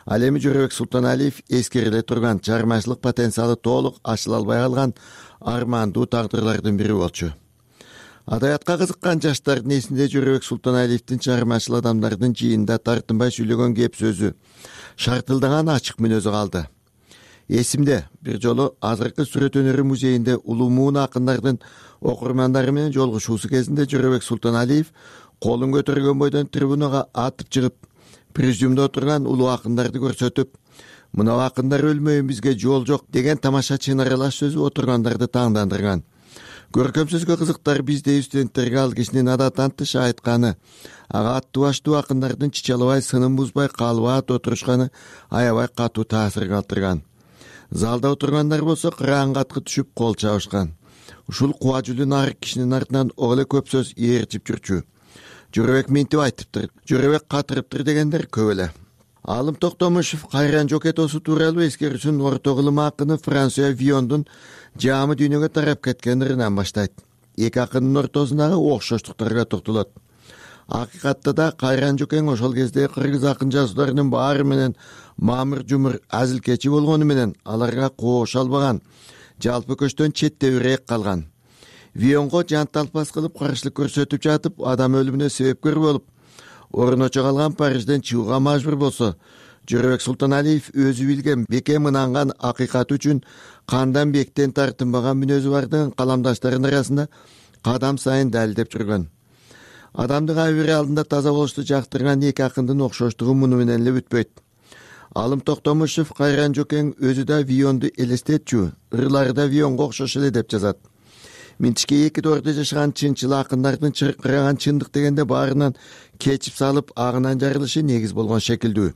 Ал эми Жоробек Султаналиев эскериле турган чыгармачылык потенциалы толук ачыла албай калган армандуу тагдырлардын бири болчу. Адабиятка кызыккан жаштардын эсинде Жоробек Султаналиевдин чыгармачыл адамдардын жыйында тартынбай сүйлөгөн кеп сөзү, шартылдаган ачык мүнөзү калды. Эсимде бир жолу азыркы сүрөт өнөрү музейинде улуу муун акындардын окурмандары менен жолугушуусу кезинде Жоробек Султаналиев колун көтөргөн бойдон трибунага атып чыгып, президиумда отурган улуу акындарды көрсөтүп, мына акындар өлмөйүн бизге жол жок деген тамаша чын аралаш сөзү отургандарды таңдандырган. Көркөм сөзгө кызыктар биздей студенттерге ал кишинин адатантыша айтканы, ага аттуу баштуу акындардын чычалабай, сынын бузбай, калбаат отурушканы аябай катуу таасир калтырган. Залда отургандар болсо кыраан катка түшүп кол чабышкан. Ушул куа жүлүн арык кишинин артынан огле көп сөз ээрчип жүрчү. Жоробек минтип айтыптыр, Жоробек катырыптыр дегендер көп эле. Алым Токтомушев Кайран Жокетосу тууралуу эскерүүсүн орто кылым акыны Франсуа Виондун жаамы дүйнөгө тарап кеткендеринен баштайт. Эки акындын ортосундагы окшоштуктарга токтолот. Акыйкатта да Кайран Жокең ошол кезде кыргыз акын жазууларынын баары менен мамыр жумур азилкечи болгону менен аларга кооша албаган, жалпы көчтөн четтебирээк калган. Вионго жан талпас кылып каршылык көрсөтүп жатып, адам өлүмүнө себепкер болуп, орночо калган Парижден чыгууга мажбур болсо, Жоробек Султаналиев өзү билген бекем ынанган акыйкат үчүн кандан бектен тартынбаган мүнөзү бардыгын каламдаштарынын арасында кадам сайын далилдеп жүргөн. Адамдын абийири алдында таза болушту жактырган эки акындын окшоштугу муну менен эле бүтпөйт. Алым Токтомушев Кайран Жокең өзү да Вионду элестетчү, ырлары да Вионго окшош эле деп жазат. Минтишке эки доордо жашаган чынчыл акындардын чыркыраган чындык дегенде баарынан кечип салып агынан жарылышы негиз болгон шекилдүү.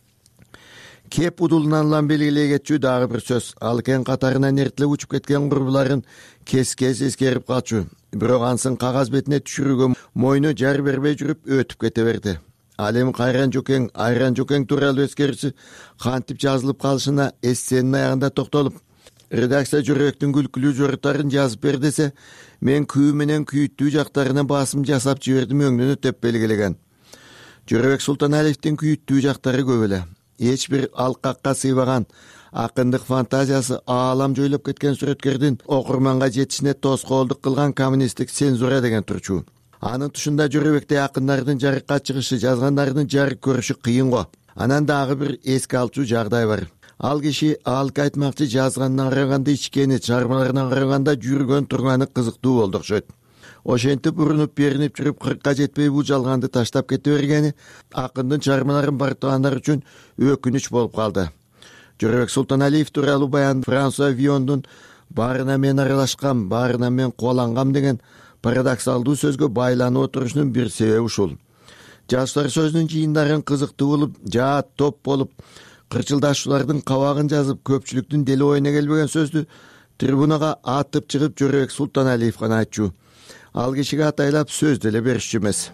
Кеп удулунан улам белгилей кетчү дагы бир сөз. Ал кен катарынан эртелеп учуп кеткен курбуларын кес-кес эскерип калчу. Бирок ансын кагаз бетине түшүрүүгө мойну жар бербей жүрүп өтүп кете берди. Ал эми Кайран Жокең, Айран Жокең тууралуу эскерүүсү кантип жазылып калышына эссенин аягында токтолуп, редакция Жоробектин күлкүлүү жоруттарын жазып бер десе, мен күү менен күйүттүү жактарына басым жасап жибердим өңдөнү деп белгилеген. Жоробек Султаналиевдин күйүттүү жактары көп эле. Эч бир алкакка сыйбаган акындык фантазиясы аалам жойлоп кеткен сүрөткөрдүн окурманга жетишине тоскоолдук кылган коммунисттик цензура деген турчу. Анын тушунда Жоробектей акындардын жарыкка чыгышы, жазгандардын жарык көрүшү кыйын го. Анан дагы бир эске алчу жагдай бар. Ал киши алк айтмакчы жазганына караганда ичкени, чыгармаларына караганда жүргөн турганы кызыктуу болду окшойт. Ошентип урунуп беринип жүрүп кыркка жетпей бул жалганды таштап кете бергени акындын чыгармаларын бартыгандар үчүн өкүнүч болуп калды. Жоробек Султаналиев тууралуу баян Франсуа Виондун баарына мен аралашкам, баарына мен кубалангам деген парадоксалдуу сөзгө байланып отурушунун бир себеби ушул. Жаштар сөзүнүн жыйындарын кызыктуу болуп, жаат топ болуп, кырчылдашуулардын кабагын жазып, көпчүлүктүн дели оюна келбеген сөздү трибунага атып чыгып Жоробек Султаналиев гана айтчу. Ал кишиге атайлап сөз деле беришчү эмес.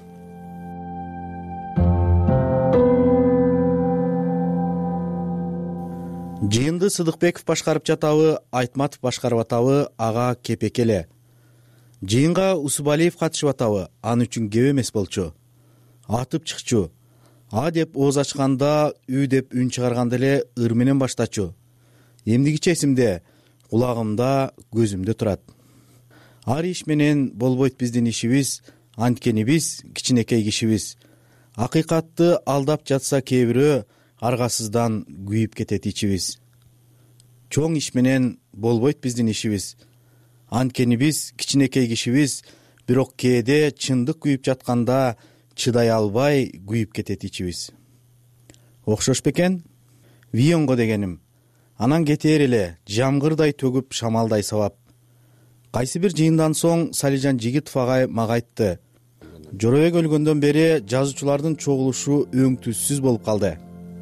Жыйынды Сыдыкбеков башкарып жатабы, Айтматов башкарып атабы, ага кепек эле. Жыйынга Усубалиев катышып атабы, аны үчүн кеп эмес болчу. Атып чыкчу. А деп ооз ачканда, үй деп үн чыгарганда эле ыр менен баштачу. Эмдигиче эсимде, кулагымда, көзүмдө турат. Ар иш менен болбойт биздин ишибиз, анткени биз кичинекей кишибиз. Акыйкатты алдап жатса кээ бирөө, аргасыздан күйүп кетет ичибиз. Чоң иш менен болбойт биздин ишибиз, анткени биз кичинекей кишибиз, бирок кээде чындык күйүп жатканда чыдай албай күйүп кетет ичибиз. Окшош бекен? Вионго дегеним. Анан кетээр эле, жамгырдай төгүп, шамалдай сабап. Кайсы бир жыйындан соң Салижан Жигитов агай мага айтты. Жоробек өлгөндөн бери жазуучулардын чогулушу өң түссүз болуп калды.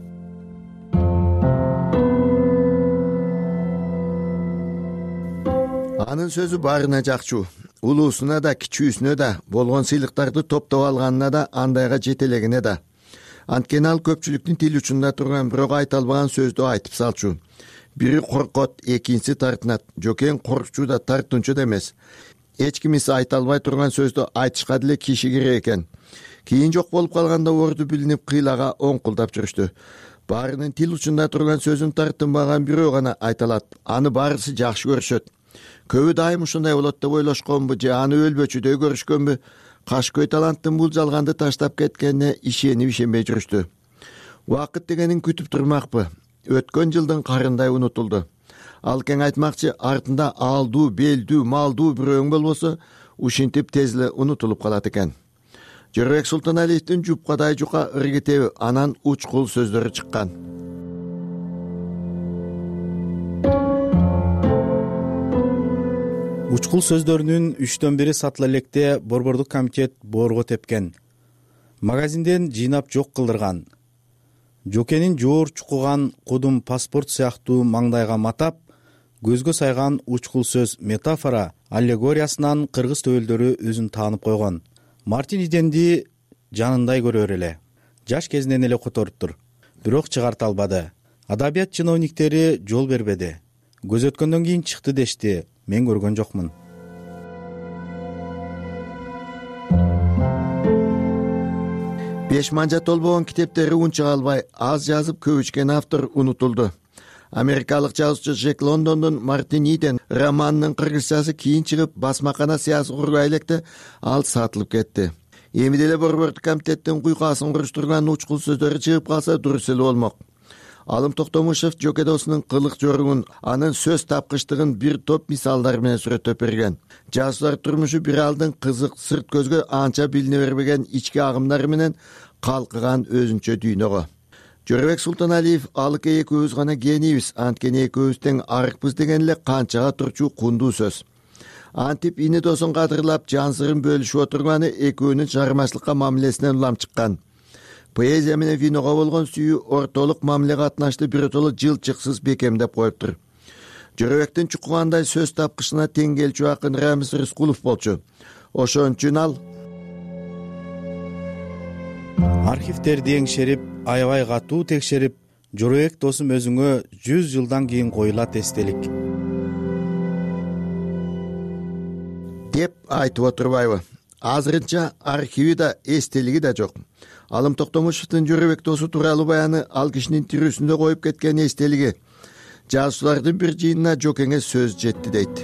Анын сөзү баарына жакчу. Улуусуна да, кичүүсүнө да, болгон сыйлыктарды топтоп алганына да, андайга жетелегине да. Анткени ал көпчүлүктүн тил учунда турган, бирок айта албаган сөздү айтып салчу. Бири коркот, экинчиси тартынат. Жокең коркчу да, тартынчу да эмес. Эч кимиси айта албай турган сөздү айтышка деле киши керек экен. Кийин жок болуп калганда орду билинип кыйлага оңкулдап жүрүштү. баарынын тил учунда турган сөзүн тартынбаган бирөө гана айта алат. Аны баарысы жакшы көрүшөт. Көбү дайым ушундай болот деп ойлошконбу же аны өлбөчүдөй көрүшкөнбү? Кашкөй таланттын бул жалганды таштап кеткенине ишенип ишенбей жүрүштү. Убакыт дегенин күтүп турмакпы. Өткөн жылдын карындай унутулду. Ал кең айтмакчы, артында алдуу, белдүү, малдуу бирөөң болбосо, ушинтип тез эле унутулуп калат экен. Жорабек Султаналиевдин жупкадай жука ыргетеби, анан учкул сөздөрү чыккан. Учкул сөздөрүнүн үчтөн бири сатыла электе Борбордук комитет боорго тепкен. Магазинден жыйнап жок кылдырган. Жокенин жоор чукуган кудум паспорт сыяктуу маңдайга матап, көзгө сайган учкул сөз метафора аллегориясынан кыргыз төбөлдөрү өзүн таанып койгон. Мартин Иденди жанындай көрөр эле. Жаш кезинен эле которуптур, бирок чыгарта албады. Адабият чиновниктери жол бербеди. Көз өткөндөн кийин чыкты дешти. Мен көргөн жокмун. Беш манжа толбогон китептери унча калбай аз жазып көп ичкен автор унутулду. Америкалык жазуучу Джек Лондондун Мартин Иден романынын кыргызчасы кийин чыгып басмакана сыясы кургай электе ал сатылып кетти. Эми деле Борбордук комитеттин куйкасын куруштурган учкул сөздөрү чыгып калса дурус эле болмок. Алым Токтомушев Жокедосунун кылык жоругун, анын сөз тапкычтыгын бир топ мисалдар менен сүрөттөп берген. Жазуучулар турмушу бир алдын кызык, сырт көзгө анча билине бербеген ички агымдары менен калкыган өзүнчө дүйнөгө. Жорабек Султаналиев алыке экөөбүз гана генийбиз, анткени экөөбүз тең арыкпыз деген эле канчага турчу кундуу сөз. Антип ини досун кадырлап жан сырын бөлүшүп отурганы экөөнүн чыгармачылыкка мамилесинен улам чыккан. Поэзия менен виного болгон сүйүү ортолук мамиле катнашты биротоло жылчыксыз бекемдеп коюптур. Жорабектин чукугандай сөз тапкычына тең келчү акын Рамис Рыскулов болчу. Ошон үчүн ал архивтерди эңшерип, аябай катуу текшерип, Жорабек досум өзүңө жүз жылдан кийин коюлат эстелик деп айтып отурбайбы? Азырынча архиви да, эстелиги да жок. Алым Токтомушевдин Жорабек досу тууралуу баяны ал кишинин тирүүсүндө коюп кеткен эстелиги. Жазуучулардын бир жыйынына Жокеңе сөз жетти дейт.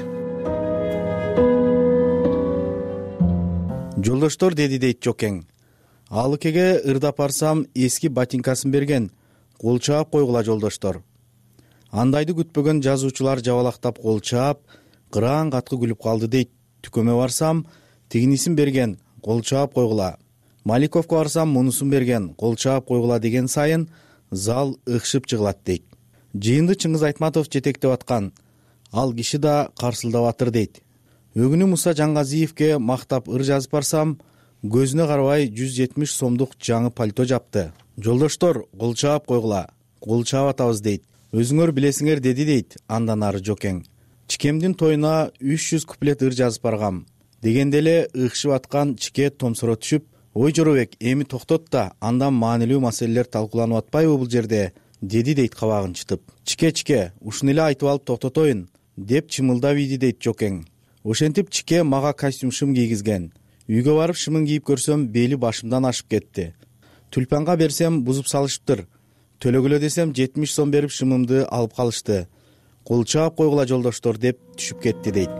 Жолдоштор, деди дейт Жокең. Алыкеге ырдап барсам эски ботинкасын берген. Кол чаап койгула жолдоштор. Андайды күтпөгөн жазуучулар жабалактап кол чаап, кыраан каткы күлүп калды дейт. Түкөмө барсам тигинисин берген. Кол чаап койгула. Маликовго барсам мунусун берген. Кол чаап койгула деген сайын зал ыкшып жыгылат дейт. Жыйынды Чыңгыз Айтматов жетектеп аткан. Ал киши да карсылдап атыр дейт. Өгүнү Муса Жаңгазиевке мактап ыр жазып барсам, көзүнө карабай жүз жетимиш сомдук жаңы пальто жапты. Жолдоштор, кол чаап койгула. Кол чаап атабыз дейт. Өзүңөр билесиңер, деди дейт андан ары Жокең. Чикемдин тоюна үч жүз куплет ыр жазып баргам. Дегенде эле ыкшып аткан Чике томсоро түшүп, ой Жорабек, эми токтот да, андан маанилүү маселелер талкууланып атпайбы бул жерде, деди дейт кабагын чытып. Чике Чике, ушуну эле айтып алып токтотоюн, деп чымылдап ийди дейт Жокең. Ошентип Чике мага костюм шым кийгизген. Үйгө барып шымын кийип көрсөм, бели башымдан ашып кетти. Түлпанга берсем бузуп салышыптыр. Төлөгөлө десем жетимиш сом берип шымымды алып калышты. Кол чаап койгула жолдоштор, деп түшүп кетти дейт.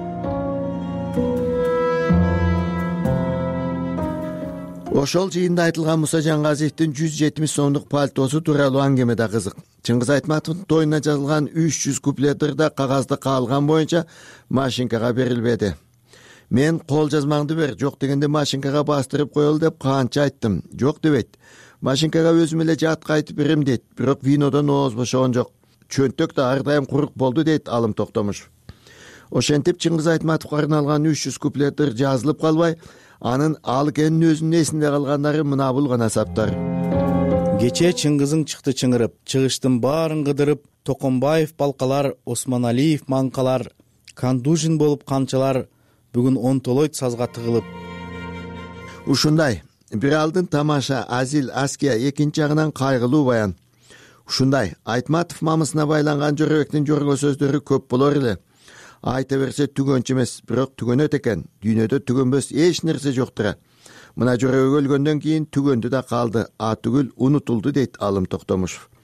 Ошол жыйында айтылган Муса Жаңгазиевдин жүз жетимиш сомдук пальтосу тууралуу аңгеме да кызык. Чыңгыз Айтматовдун тоюна жазылган үч жүз куплеттер да кагазда каалган боюнча машинкага берилбеди. Мен кол жазмаңды бер, жок дегенде машинкага бастырып коелу деп канча айттым. Жок дебейт. Машинкага өзүм эле жатка айтып берем дейт. Бирок винодон ооз бошогон жок. Чөнтөк да ар дайым курук болду дейт Алым Токтомушев. Ошентип Чыңгыз Айтматовго арналган үч жүз куплеттер жазылып калбай, анын Алыкенин өзүнүн эсинде калгандары мына бул гана саптар. Кече Чыңгызың чыкты чыңырып, чыгыштын баарын кыдырып, Токомбаев балкалар, Осмоналиев маңкалар, Кандужин болуп канчалар, бүгүн онтолойт сазга тыгылып. Ушундай бир алдын тамаша, азил, аския, экинчи жагынан кайгылуу баян. Ушундай Айтматов мамысына байланган Жорабектин жорго сөздөрү көп болор эле. Айта берсе түгөнчү эмес, бирок түгөнөт экен. Дүйнөдө түгөнбөс эч нерсе жоктура. Мына Жорабек өлгөндөн кийин түгөндү да калды, а түгүл унутулду дейт Алым Токтомушев.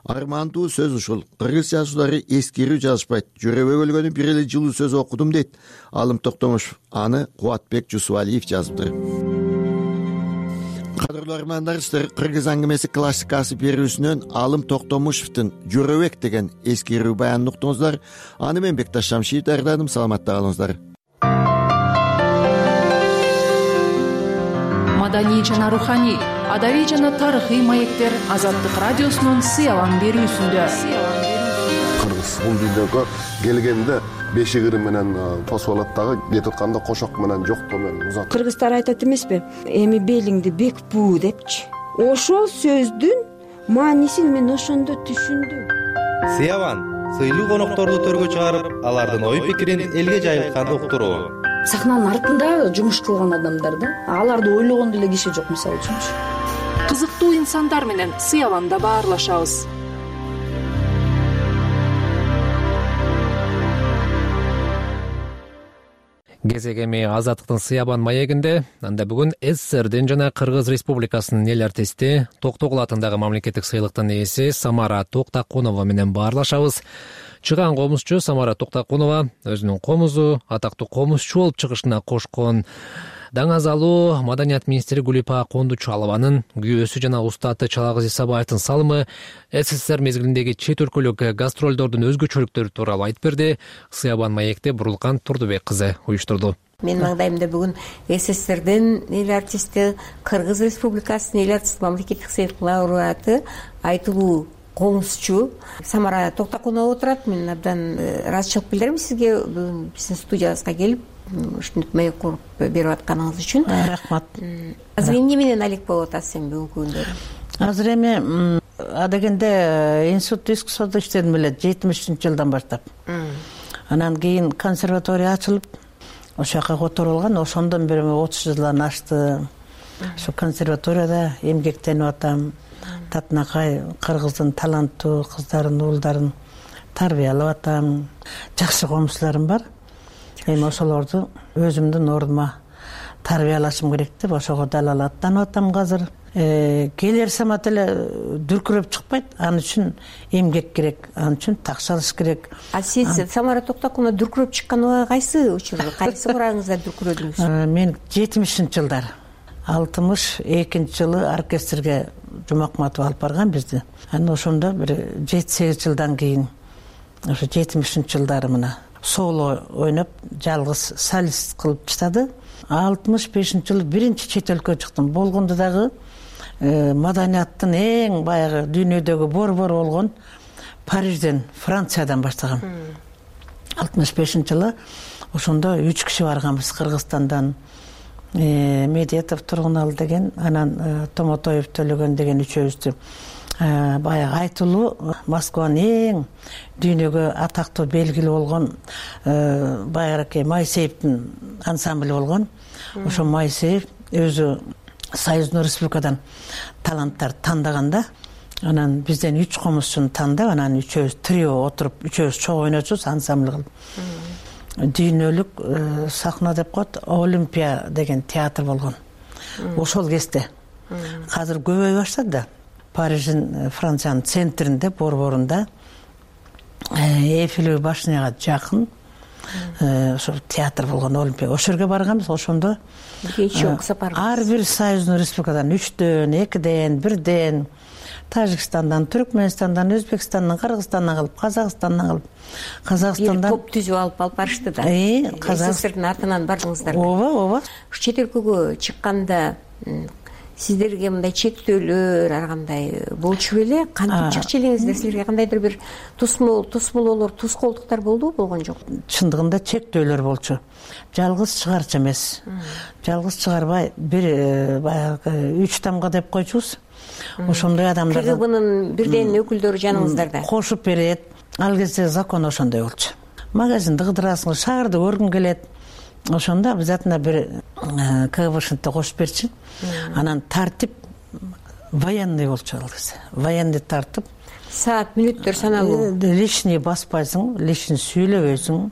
армандуу сөз ушул. Кыргыз жазуулары эскерүү жазышпайт. Жөрөбөк өлгөнү бир эле жылуу сөз окудум дейт Алым Токтомушев. Аны Кубатбек Жусубалиев жазыптыр. Кадырлуу армандар, сиздер Кыргыз аңгемеси классикасы берүүсүнөн Алым Токтомушевдин Жөрөбөк деген эскерүү баянын уктуңуздар. Аны мен Бекташ Шамшиев даярдадым. Саламатта калыңыздар. Маданий жана руханий, адабий жана тарыхый маектер Азаттык радиосунун сыялан берүүсүндө. Кыргыз бул дүйнөгө келгенде бешигири менен тосуп алат дагы, кетип атканда кошок менен жоктоо менен узат. Кыргыздар айтат эмеспи? Эми белиңди бек буу депчи. Ошол сөздүн маанисин мен ошондо түшүндүм. Сыябан сыйлуу конокторду төргө чыгарып, алардын ой пикирин элге жайылткан уктуруу. Сахнанын артында жумуш кылган адамдар да, аларды ойлогон деле киши жок, мисалы үчүнчү. Кызыктуу инсандар менен сыябанда баарлашабыз. Кезек эми Азаттыктын сыябан маегинде. Анда бүгүн СССРдин жана Кыргыз Республикасынын эл артисти, Токтогул атындагы мамлекеттик сыйлыктын ээси Самара Токтокунова менен баарлашабыз. Чыган комузчу Самара Токтокунова өзүнүн комузу, атактуу комузчу болуп чыгышына кошкон Даңазалуу Маданият министри Гулипа Кондучалованын күйөөсү жана устаты Чалагыз Исабаевдин салымы СССР мезгилиндеги чет өлкөлүк гастролдордун өзгөчөлүктөрү тууралуу айтып берди. Сыябан маекти Бурулкан Турдубек кызы уюштурду. Менин маңдайымда бүгүн СССРдин эл артисти, Кыргыз Республикасынын эл артисти, мамлекеттик сыйлыктын лауреаты, айтылуу комузчу Самара Токтокунова отурат. Мен абдан ыраазычылык билдирем сизге бүгүн биздин студиябызга келип ушинтип маек куруп берип атканыңыз үчүн. Рахмат. Азыр эмне менен алек болуп атасыз эми бүгүнкү күндөрү? Азыр эми адегенде институт искусствода иштедим эле жетимишинчи жылдан баштап. Анан кийин консерватория ачылып, ошол жака которулган. Ошондон бери отуз жылдан ашты. Ошо консерваторияда эмгектенип атам. Татынакай Кыргыздын таланттуу кыздарын, уулдарын тарбиялап атам. Жакшы комузчуларым бар. Эми ошолорду өзүмдүн ордума тарбиялашым керек деп ошого дал аттанып атам азыр. Келер самат эле дүркүрөп чыкпайт. Ал үчүн эмгек керек, ал үчүн такшалыш керек. А сиз Самара Токтокунова дүркүрөп чыккан убакыт кайсы учурда, кайсы курагыңызда дүркүрөдүңүз? Мен жетимишинчи жылдар, алтымыш экинчи жылы оркестрге Жумакматов алып барган бизди. Анан ошондо бир жети сегиз жылдан кийин ошо жетимишинчи жылдары мына соло ойноп, жалгыз солист кылып чыктады. алтымыш бешинчи жылы биринчи чет өлкөгө чыктым. Болгондо дагы маданияттын эң баягы дүйнөдөгү борбор болгон Парижден, Франциядан баштагам. алтымыш бешинчи жылы ошондо үч киши барганбыз Кыргызстандан. Медетов Тургуналы деген, анан Томотоев Төлөгөн деген үчөөбүздү баягы айтылуу Москванын эң дүйнөгө атактуу белгилүү болгон баягы Майсеевдин ансамбли болгон. Ошо Майсеев өзү Союздун Республикадан таланттар тандаганда, анан бизден үч комузчуну тандап, анан үчөөбүз трио отуруп, үчөөбүз чогуу ойночубуз ансамбли кылып. Дүйнөлүк сахна деп коет, Олимпия деген театр болгон. Ошол кезде. Азыр көбөй баштады да. Париждин, Франциянын центринде, борборунда, Эйфелевый башняга жакын ошо театр болгон Олимпия. Ошол жерге барганбыз. Ошондо ар бир Союздун Республикадан үчтөн, экиден, бирден, Тажикстандан, Түркменистандан, Өзбекстандан, Кыргызстандан кылып, Казакстандан кылып, Казакстандан топ түзүп алып алып барышты да. СССРдин артынан бардыңыздар. Ооба, ооба. Чет өлкөгө чыкканда сиздерге мындай чектөөлөр ар кандай болчу беле? Кантип чыкчу элеңиздер? Силерге кандайдыр бир тусмул, тусмулуулар, тускоолдуктар болдубу, болгон жок? Чындыгында чектөөлөр болчу. Жалгыз чыгарчу эмес. Жалгыз чыгарбай, бир баягы үч тамга деп койчубуз. Ошондой адамдар КГБнын бирден өкүлдөрү жаныңыздарда кошуп берет. Ал кезде закон ошондой болчу. Магазинди кыдырасың, шаарды көргүң келет. Ошондо обязательно бир КГБшныкты кошуп берчү. Анан тартип военный болчу ал кезде. Военный тартып. Саат, мүнөттөр саналуу. Лишний баспайсың, лишний сүйлөбөйсүң.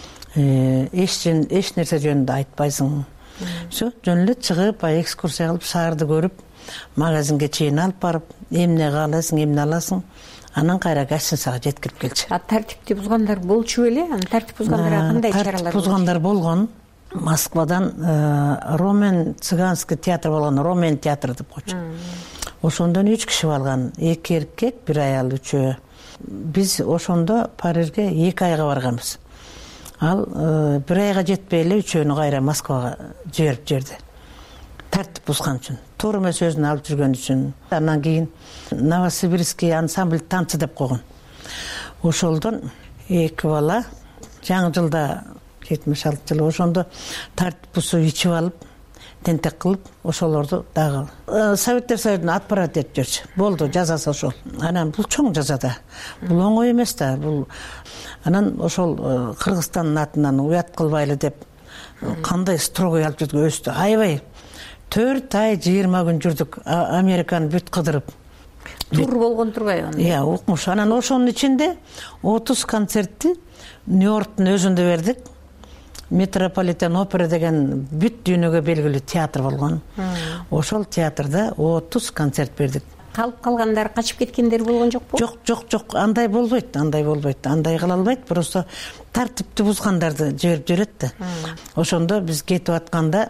Эч эч нерсе жөнүндө айтпайсың. Всё, жөн эле чыгып, экскурсия кылып, шаарды көрүп, магазинге чейин алып барып, эмне каалайсың, эмне аласың, анан кайра гостиницага жеткирип келчү. А тартипти бузгандар болчу беле? Анан тартип бузгандарга кандай чаралар? Тартип бузгандар болгон. Москвадан Ромен цыганский театр болгон, Ромен театры деп койчу. Ошондон үч киши алган, эки эркек, бир аял, үчөө. Биз ошондо Парижге эки айга барганбыз. Ал бир айга жетпей эле үчөөнү кайра Москвага жиберип жиберди. Тартип бузган үчүн, туура эмес өзүн алып жүргөн үчүн. Андан кийин Новосибирский ансамбль танцы деп койгон. Ошолдон эки бала жаңы жылда жетимиш алты жылы ошондо тартип бузуп ичип алып, тентек кылып, ошолорду дагы Советтер Союзуна отправить этип жүрчү. Болду, жазасы ошол. Анан бул чоң жаза да. Бул оңой эмес да. Бул анан ошол Кыргызстандын атынан уят кылбайлы деп кандай строгой алып жүрдүк өстү. Аябай төрт ай жыйырма күн жүрдүк, Американы бүт кыдырып. Тур болгон турбайбы? Иә, укмуш. Анан ошонун ичинде отуз концертти Нью-Йорктун өзүндө бердик. Метрополитен опера деген бүт дүйнөгө белгилүү театр болгон. Ошол театрда отуз концерт бердик. Калып калгандар, качып кеткендер болгон жокпу? Жок, жок, жок, андай болбойт, андай болбойт. Андай кыла албайт, просто тартипти бузгандарды жиберип жүрөт да. Ошондо биз кетип атканда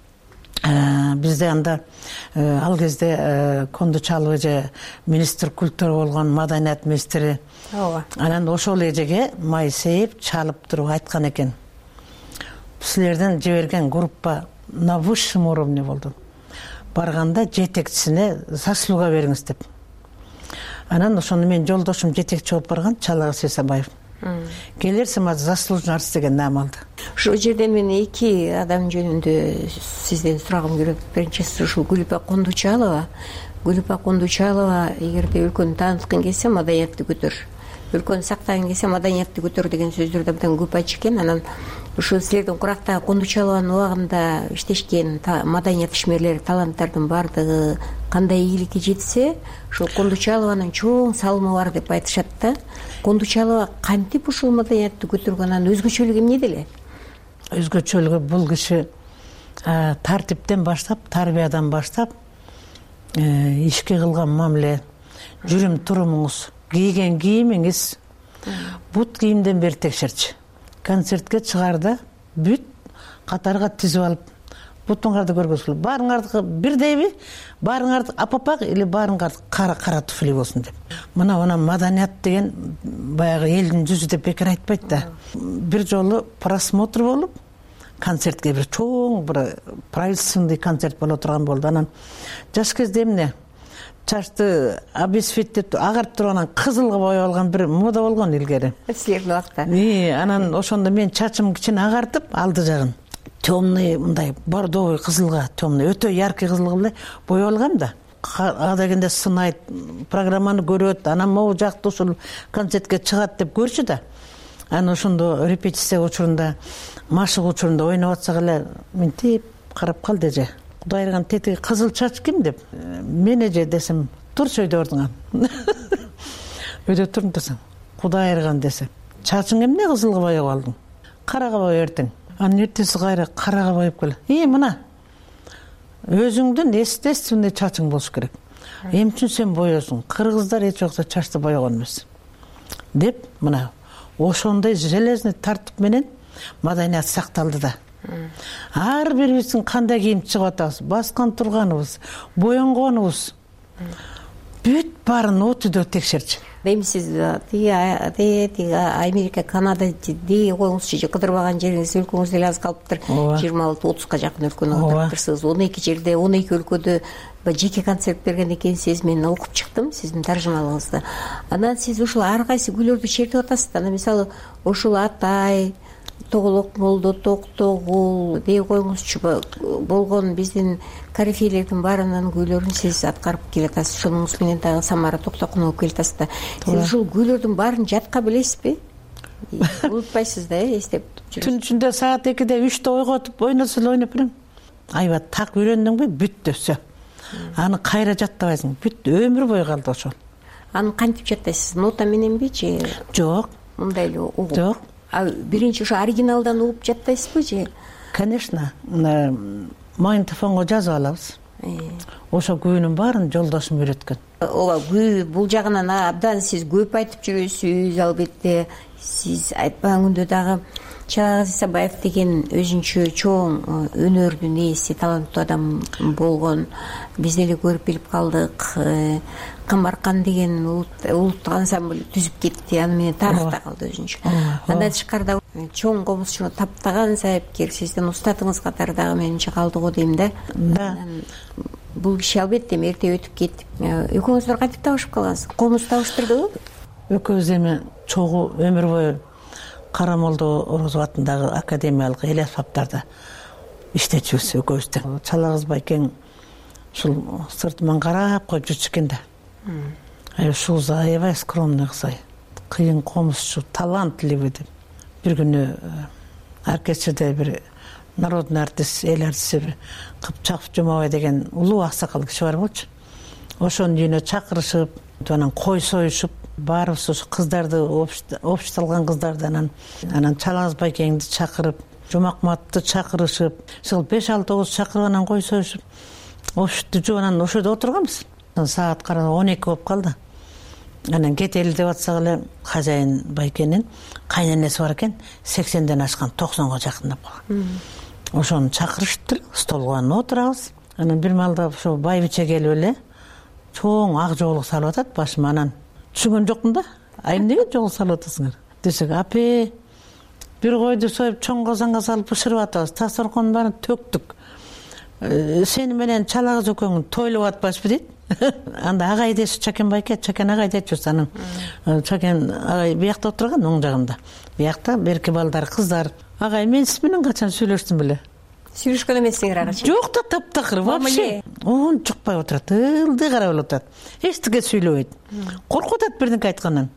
бизде анда ал кезде Кондучалов эже министр культура болгон, маданият министри. Анан ошол эжеге Майсеев чалып туруп айткан экен. Силерден жиберген группа на высшем уровне болду. Барганда жетекчисине заслуга бериңиз деп. Анан ошону мен жолдошум жетекчи болуп барган Чалага Сесабаев. Келерсим заслуженный артист деген наам алды. Ошол жерден мен эки адам жөнүндө сизден сурагым келет. Биринчиси ушул Гүлүпа Кондучалова. Гүлүпа Кондучалова эгерде өлкөнү тааныткың келсе, маданиятты көтөр. Өлкөнү сактагың келсе, маданиятты көтөр деген сөздөрдү абдан көп айтчу экен. Анан ушул силердин курактагы Кондучалованын убагында иштешкен маданият ишмерлери, таланттардын бардыгы кандай ийгиликке жетсе, ушул Кондучалованын чоң салымы бар деп айтышат да. Кондучалова кантип ушул маданиятты көтөргөн, анын өзгөчөлүгү эмнеде эле? Өзгөчөлүгү бул киши тартиптен баштап, тарбиядан баштап, ишке кылган мамиле, жүрүм турумуңуз, кийген кийимиңиз, бут кийимден бери текшерчү. Концертке чыгарда бүт катарга тизип алып, бутуңарды көргөзгүлө. Баарыңарды бирдейби? Баарыңарды апапак или баарыңарды кара-кара туфли болсун деп. Мына мына маданият деген баягы элдин жүзү деп бекер айтпайт да. Бир жолу просмотр болуп, концертке бир чоң бир правительственный концерт боло турган болду. Анан жаш кезде эмне? Чачты обесцветип агарып турган, кызылга боеп алган бир мода болгон илгери. Силердин убакта. И, анан ошондо мен чачым кичине агартып, алды жагын темный, мындай бордовый кызылга, темный, өтө яркий кызылга мындай боеп алгам да. Ага дегенде сынайт, программаны көрөт, анан могу жакты ушул концертке чыгат деп көрчү да. Анан ошондо репетиция учурунда, машык учурунда ойноп атсак эле мынтип карап калды эже. Кудай айрган тетиги кызыл чач ким деп. Мен эже десем, турчу өйдө ордуңа. Өйдө турун десем, Кудай айрган десе. Чачың эмне кызылга боеп алдың? Карага боеп эртең. Анан эртеси кайра карага боеп кел. И мына. Өзүңдүн естественный чачың болуш керек. Эми үчүн сен боесуң. Кыргыздар эч жокто чачты боегон эмес. Деп мына ошондой железный тартип менен маданият сакталды да. Ар бирибиздин кандай кийим чыгып атабыз, баскан турганыбыз, боенгонубуз бүт баарын отүдө текшерчү. Эми сиз тиги тиги Америка, Канада дей коюңузчу, же кыдырбаган жериңиз өлкөңүздө эле аз калыптыр. жыйырма алты отузга жакын өлкөнү кыдырыптырсыз. он эки жерде, он эки өлкөдө жеке концерт берген экенсиз. Мен окуп чыктым сиздин таржымалыгыңызды. Анан сиз ушул ар кайсы күйлөрдү чертип атасыз да. Анан мисалы ушул Атай, Тоголок молдо, Токтогул дей коюңузчу болгон биздин корифейлердин баарынын күйлөрүн сиз аткарып келатасыз. Ошонуңуз менен дагы Самара Токтокунова келатасыз да. Сиз ушул күйлөрдүн баарын жатка билесизби? Унутпайсыз да, эстеп жүрөсүз. Түн ичинде саат экиде үчтө ойготуп ойносо эле ойноп берем. Айба так үйрөндүңбү? Бүттү, всё. Аны кайра жаттабайсың. Бүт өмүр бою калды ошол. Аны кантип жаттайсыз? Нота мененби же? Жок. Мындай эле угуп. Жок. А биринчи ошо оригиналдан угуп жаттайсызбы же? Конечно. Магнитофонго жазып алабыз. Ошо күүнүн баарын жолдошум үйрөткөн. ооба бул жагынан абдан сиз көп айтып жүрөсүз. Албетте сиз айтпаган күндө дагы Чагыз Исабаев деген өзүнчө чоң өнөрдүн ээси, таланттуу адам болгон. Биз деле көрүп билип калдык. Камаркан деген улуттук ансамбль түзүп кетти, аны менен тарыхта калды өзүнчө. Андан тышкарыда чоң комузчуну таптаган сайыпкер, сиздин устатыңыз катары дагы менимче калды го дейм да. Бул киши албетте эрте өтүп кетти. Экөөңүздөр кантип табышып калгансыз? Комуз табыштырдыбы? Экөөбүз эми чогуу өмүр бою Карамолдо Орозов атындагы академиялык эл аспаптарда иштечүбүз экөөбүз да. Чалагыз байкең ушул сыртыман карап коюп жүрчү экен да. Ай ушул аябай скромный кыз, кыйын комузчу, талантлуу деп. Бир күнү оркестрде бир народный артист, эл артисти Кыпчаков Жумабай деген улуу аксакал киши бар болчу. Ошонун үйүнө чакырышып, анан кой союшуп, баарыбыз ушу кыздарды, обществолгон кыздарды анан анан Чалагыз байкеңди чакырып, Жумакматты чакырышып, ушул беш алты огуз чакырып анан кой союшуп, обществду жууп анан ошодо отурганбыз. Саат караа он эки болуп калды. Анан кетели деп атсак эле хозяин байкенин кайненеси бар экен, сексенден ашкан, токсонго жакындап калган. Ошону чакырышыптыр, столго анан отурабыз. Анан бир маалда ошо байбиче келип эле чоң ак жоолук салып атат башыма. Анан түшүнгөн жокмун да. Ай эмнеге жоолук салып атасыңар десек, апе бир койду союп чоң казанга салып бышырып атабыз, тасторконун баарын төктүк. Сени менен Чалагыз экөөң тойлоп атпашпы дейт. Анда агай деши Чакен байке, Чакен агай дечүбүз. Анан Чакен агай биякта отурган, оң жагында. Биякта берки балдар, кыздар. Агай, мен сиз менен качан сүйлөштүм беле? Сүйлөшкөн эмессиңер ага? Жок да, таптакыр вообще. Он чукпай отурат, ылдый карап эле отурат. Эчтеке сүйлөбөйт. Коркуп атат бирдеке айткандан.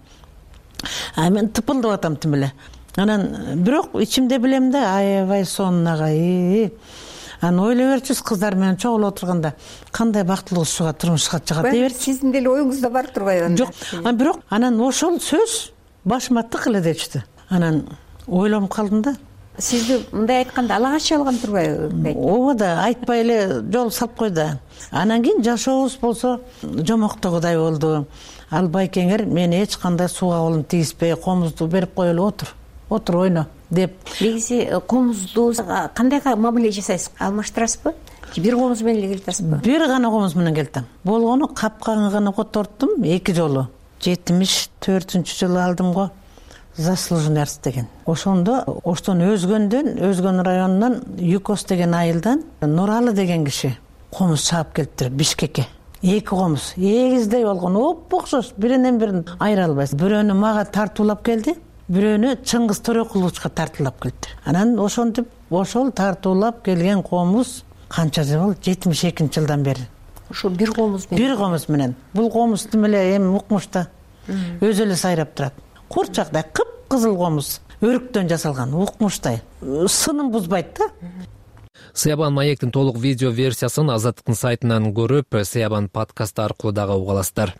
А мен тыпылдап атам тим эле. Анан бирок ичимде билем да, аябай сонун агай. Анан ойлой берчүбүз, кыздар менен чогулуп отурганда кандай бактылуу кызга турмушка чыгат дей берчү. Сиздин деле оюңузда бар турбайбы? Жок, анан бирок анан ошол сөз башыма тык эле дечти. Анан ойлонуп калдым да. Сизди мындай айтканда ала качы алган турбайбы? Ооба да, айтпай эле жол салып койду. Анан кийин жашообуз болсо жомоктогудай болду. Ал байкеңер мени эч кандай сууга колун тийиспей, комузду берип коелу, отур. Отур ойно деп. Негизи комузду кандай мамиле жасайсыз? Алмаштырасызбы? Бир комуз менен эле келатасызбы? Бир гана комуз менен келтем. Болгону капканы гана которттум эки жолу. жетимиш төртүнчү жылы алдым го. Заслуженный артист деген. Ошондо оштон өзгөндөн, өзгөн районунан Юкос деген айылдан Нуралы деген киши комуз чаап келиптир Бишкекке. Эки комуз, эгиздей болгон, оп-окшош, биринен бирин айыра албайсыз. Бирөөнү мага тартуулап келди, бирөөнү Чыңгыз Төрөкуловичка тартуулап келди. Анан ошентип, ошол тартуулап келген комуз канча жыл болду? жетимиш экинчи жылдан бери. Ошо бир комуз менен. Бир комуз менен. Бул комуз тим эле эми укмушта. Өзү эле сайрап турат. Курчактай кып-кызыл комуз, өрүктөн жасалган, укмуштай. Сынын бузбайт да. Сыябан маектин толук видео версиясын Азаттыктын сайтынан көрүп, Сыябан подкасты аркылуу дагы уга аласыздар.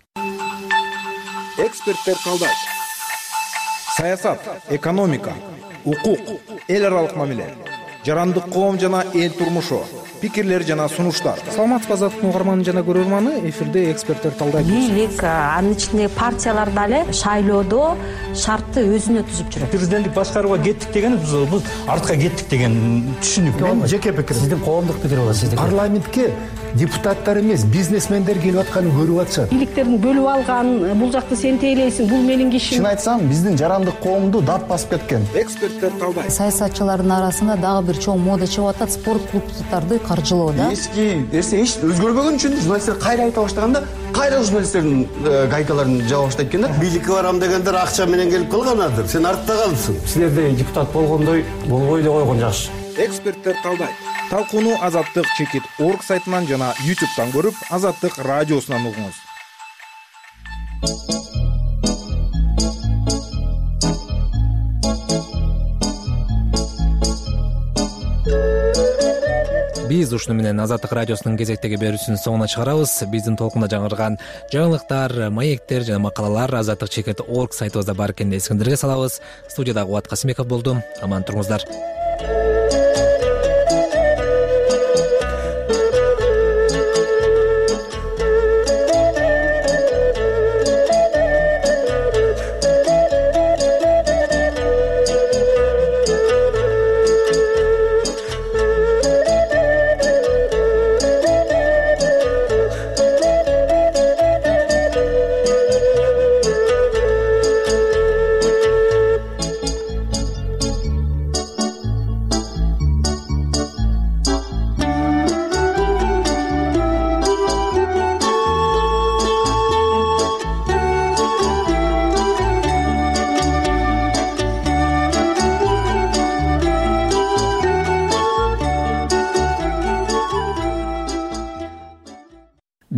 Эксперттер талдайт. Саясат, экономика, укук, эл аралык мамиле, жарандык коом жана эл турмушу, пикирлер жана сунуштар. Саламатсызбы Азаттыктын угарманы жана көрөрманы, эфирде эксперттер талдайт. Бийлик, анын ичинде партиялар дагы шайлоодо шартты өзүнө түзүп жүрөт. Президенттик башкарууга кеттик деген биз артка кеттик деген түшүнүк. Мен жеке пикирим. Сиздин коомдук пикир болот, сиздики. Парламентке депутаттар эмес, бизнесмендер келип атканын көрүп атышат. Бийликтердин бөлүп алган, бул жакты сен тейлейсиң, бул менин кишим. Чын айтсам, биздин жарандык коомду дат басып кеткен. Эксперттер талдайт. Саясатчылардын арасында дагы бир чоң мода чыгып атат, спорт клубдарды каржылоо да. Эски нерсе эч өзгөрбөгөн үчүн журналисттер кайра айта баштаганда, кайра журналисттердин гайкаларын жаба баштайт экен да. Бийликке барам дегендер акча менен келип калганадыр. Сен артта калдысың. Силерде депутат болгондой болбой эле койгон жакшы. Эксперттер талдайт. Талкууну Азаттык чекит орг сайтынан жана ютубтан көрүп, Азаттык радиосунан угуңуз. Биз ушуну менен Азаттык радиосунун кезектеги берүүсүнүн соңуна чыгарабыз. Биздин толкунда жаңырган жаңылыктар, маектер жана макалалар азаттык чекит орг сайтыбызда бар экенин эсиңиздерге салабыз. Студияда Кубат Касымбеков болду. Аман туруңуздар.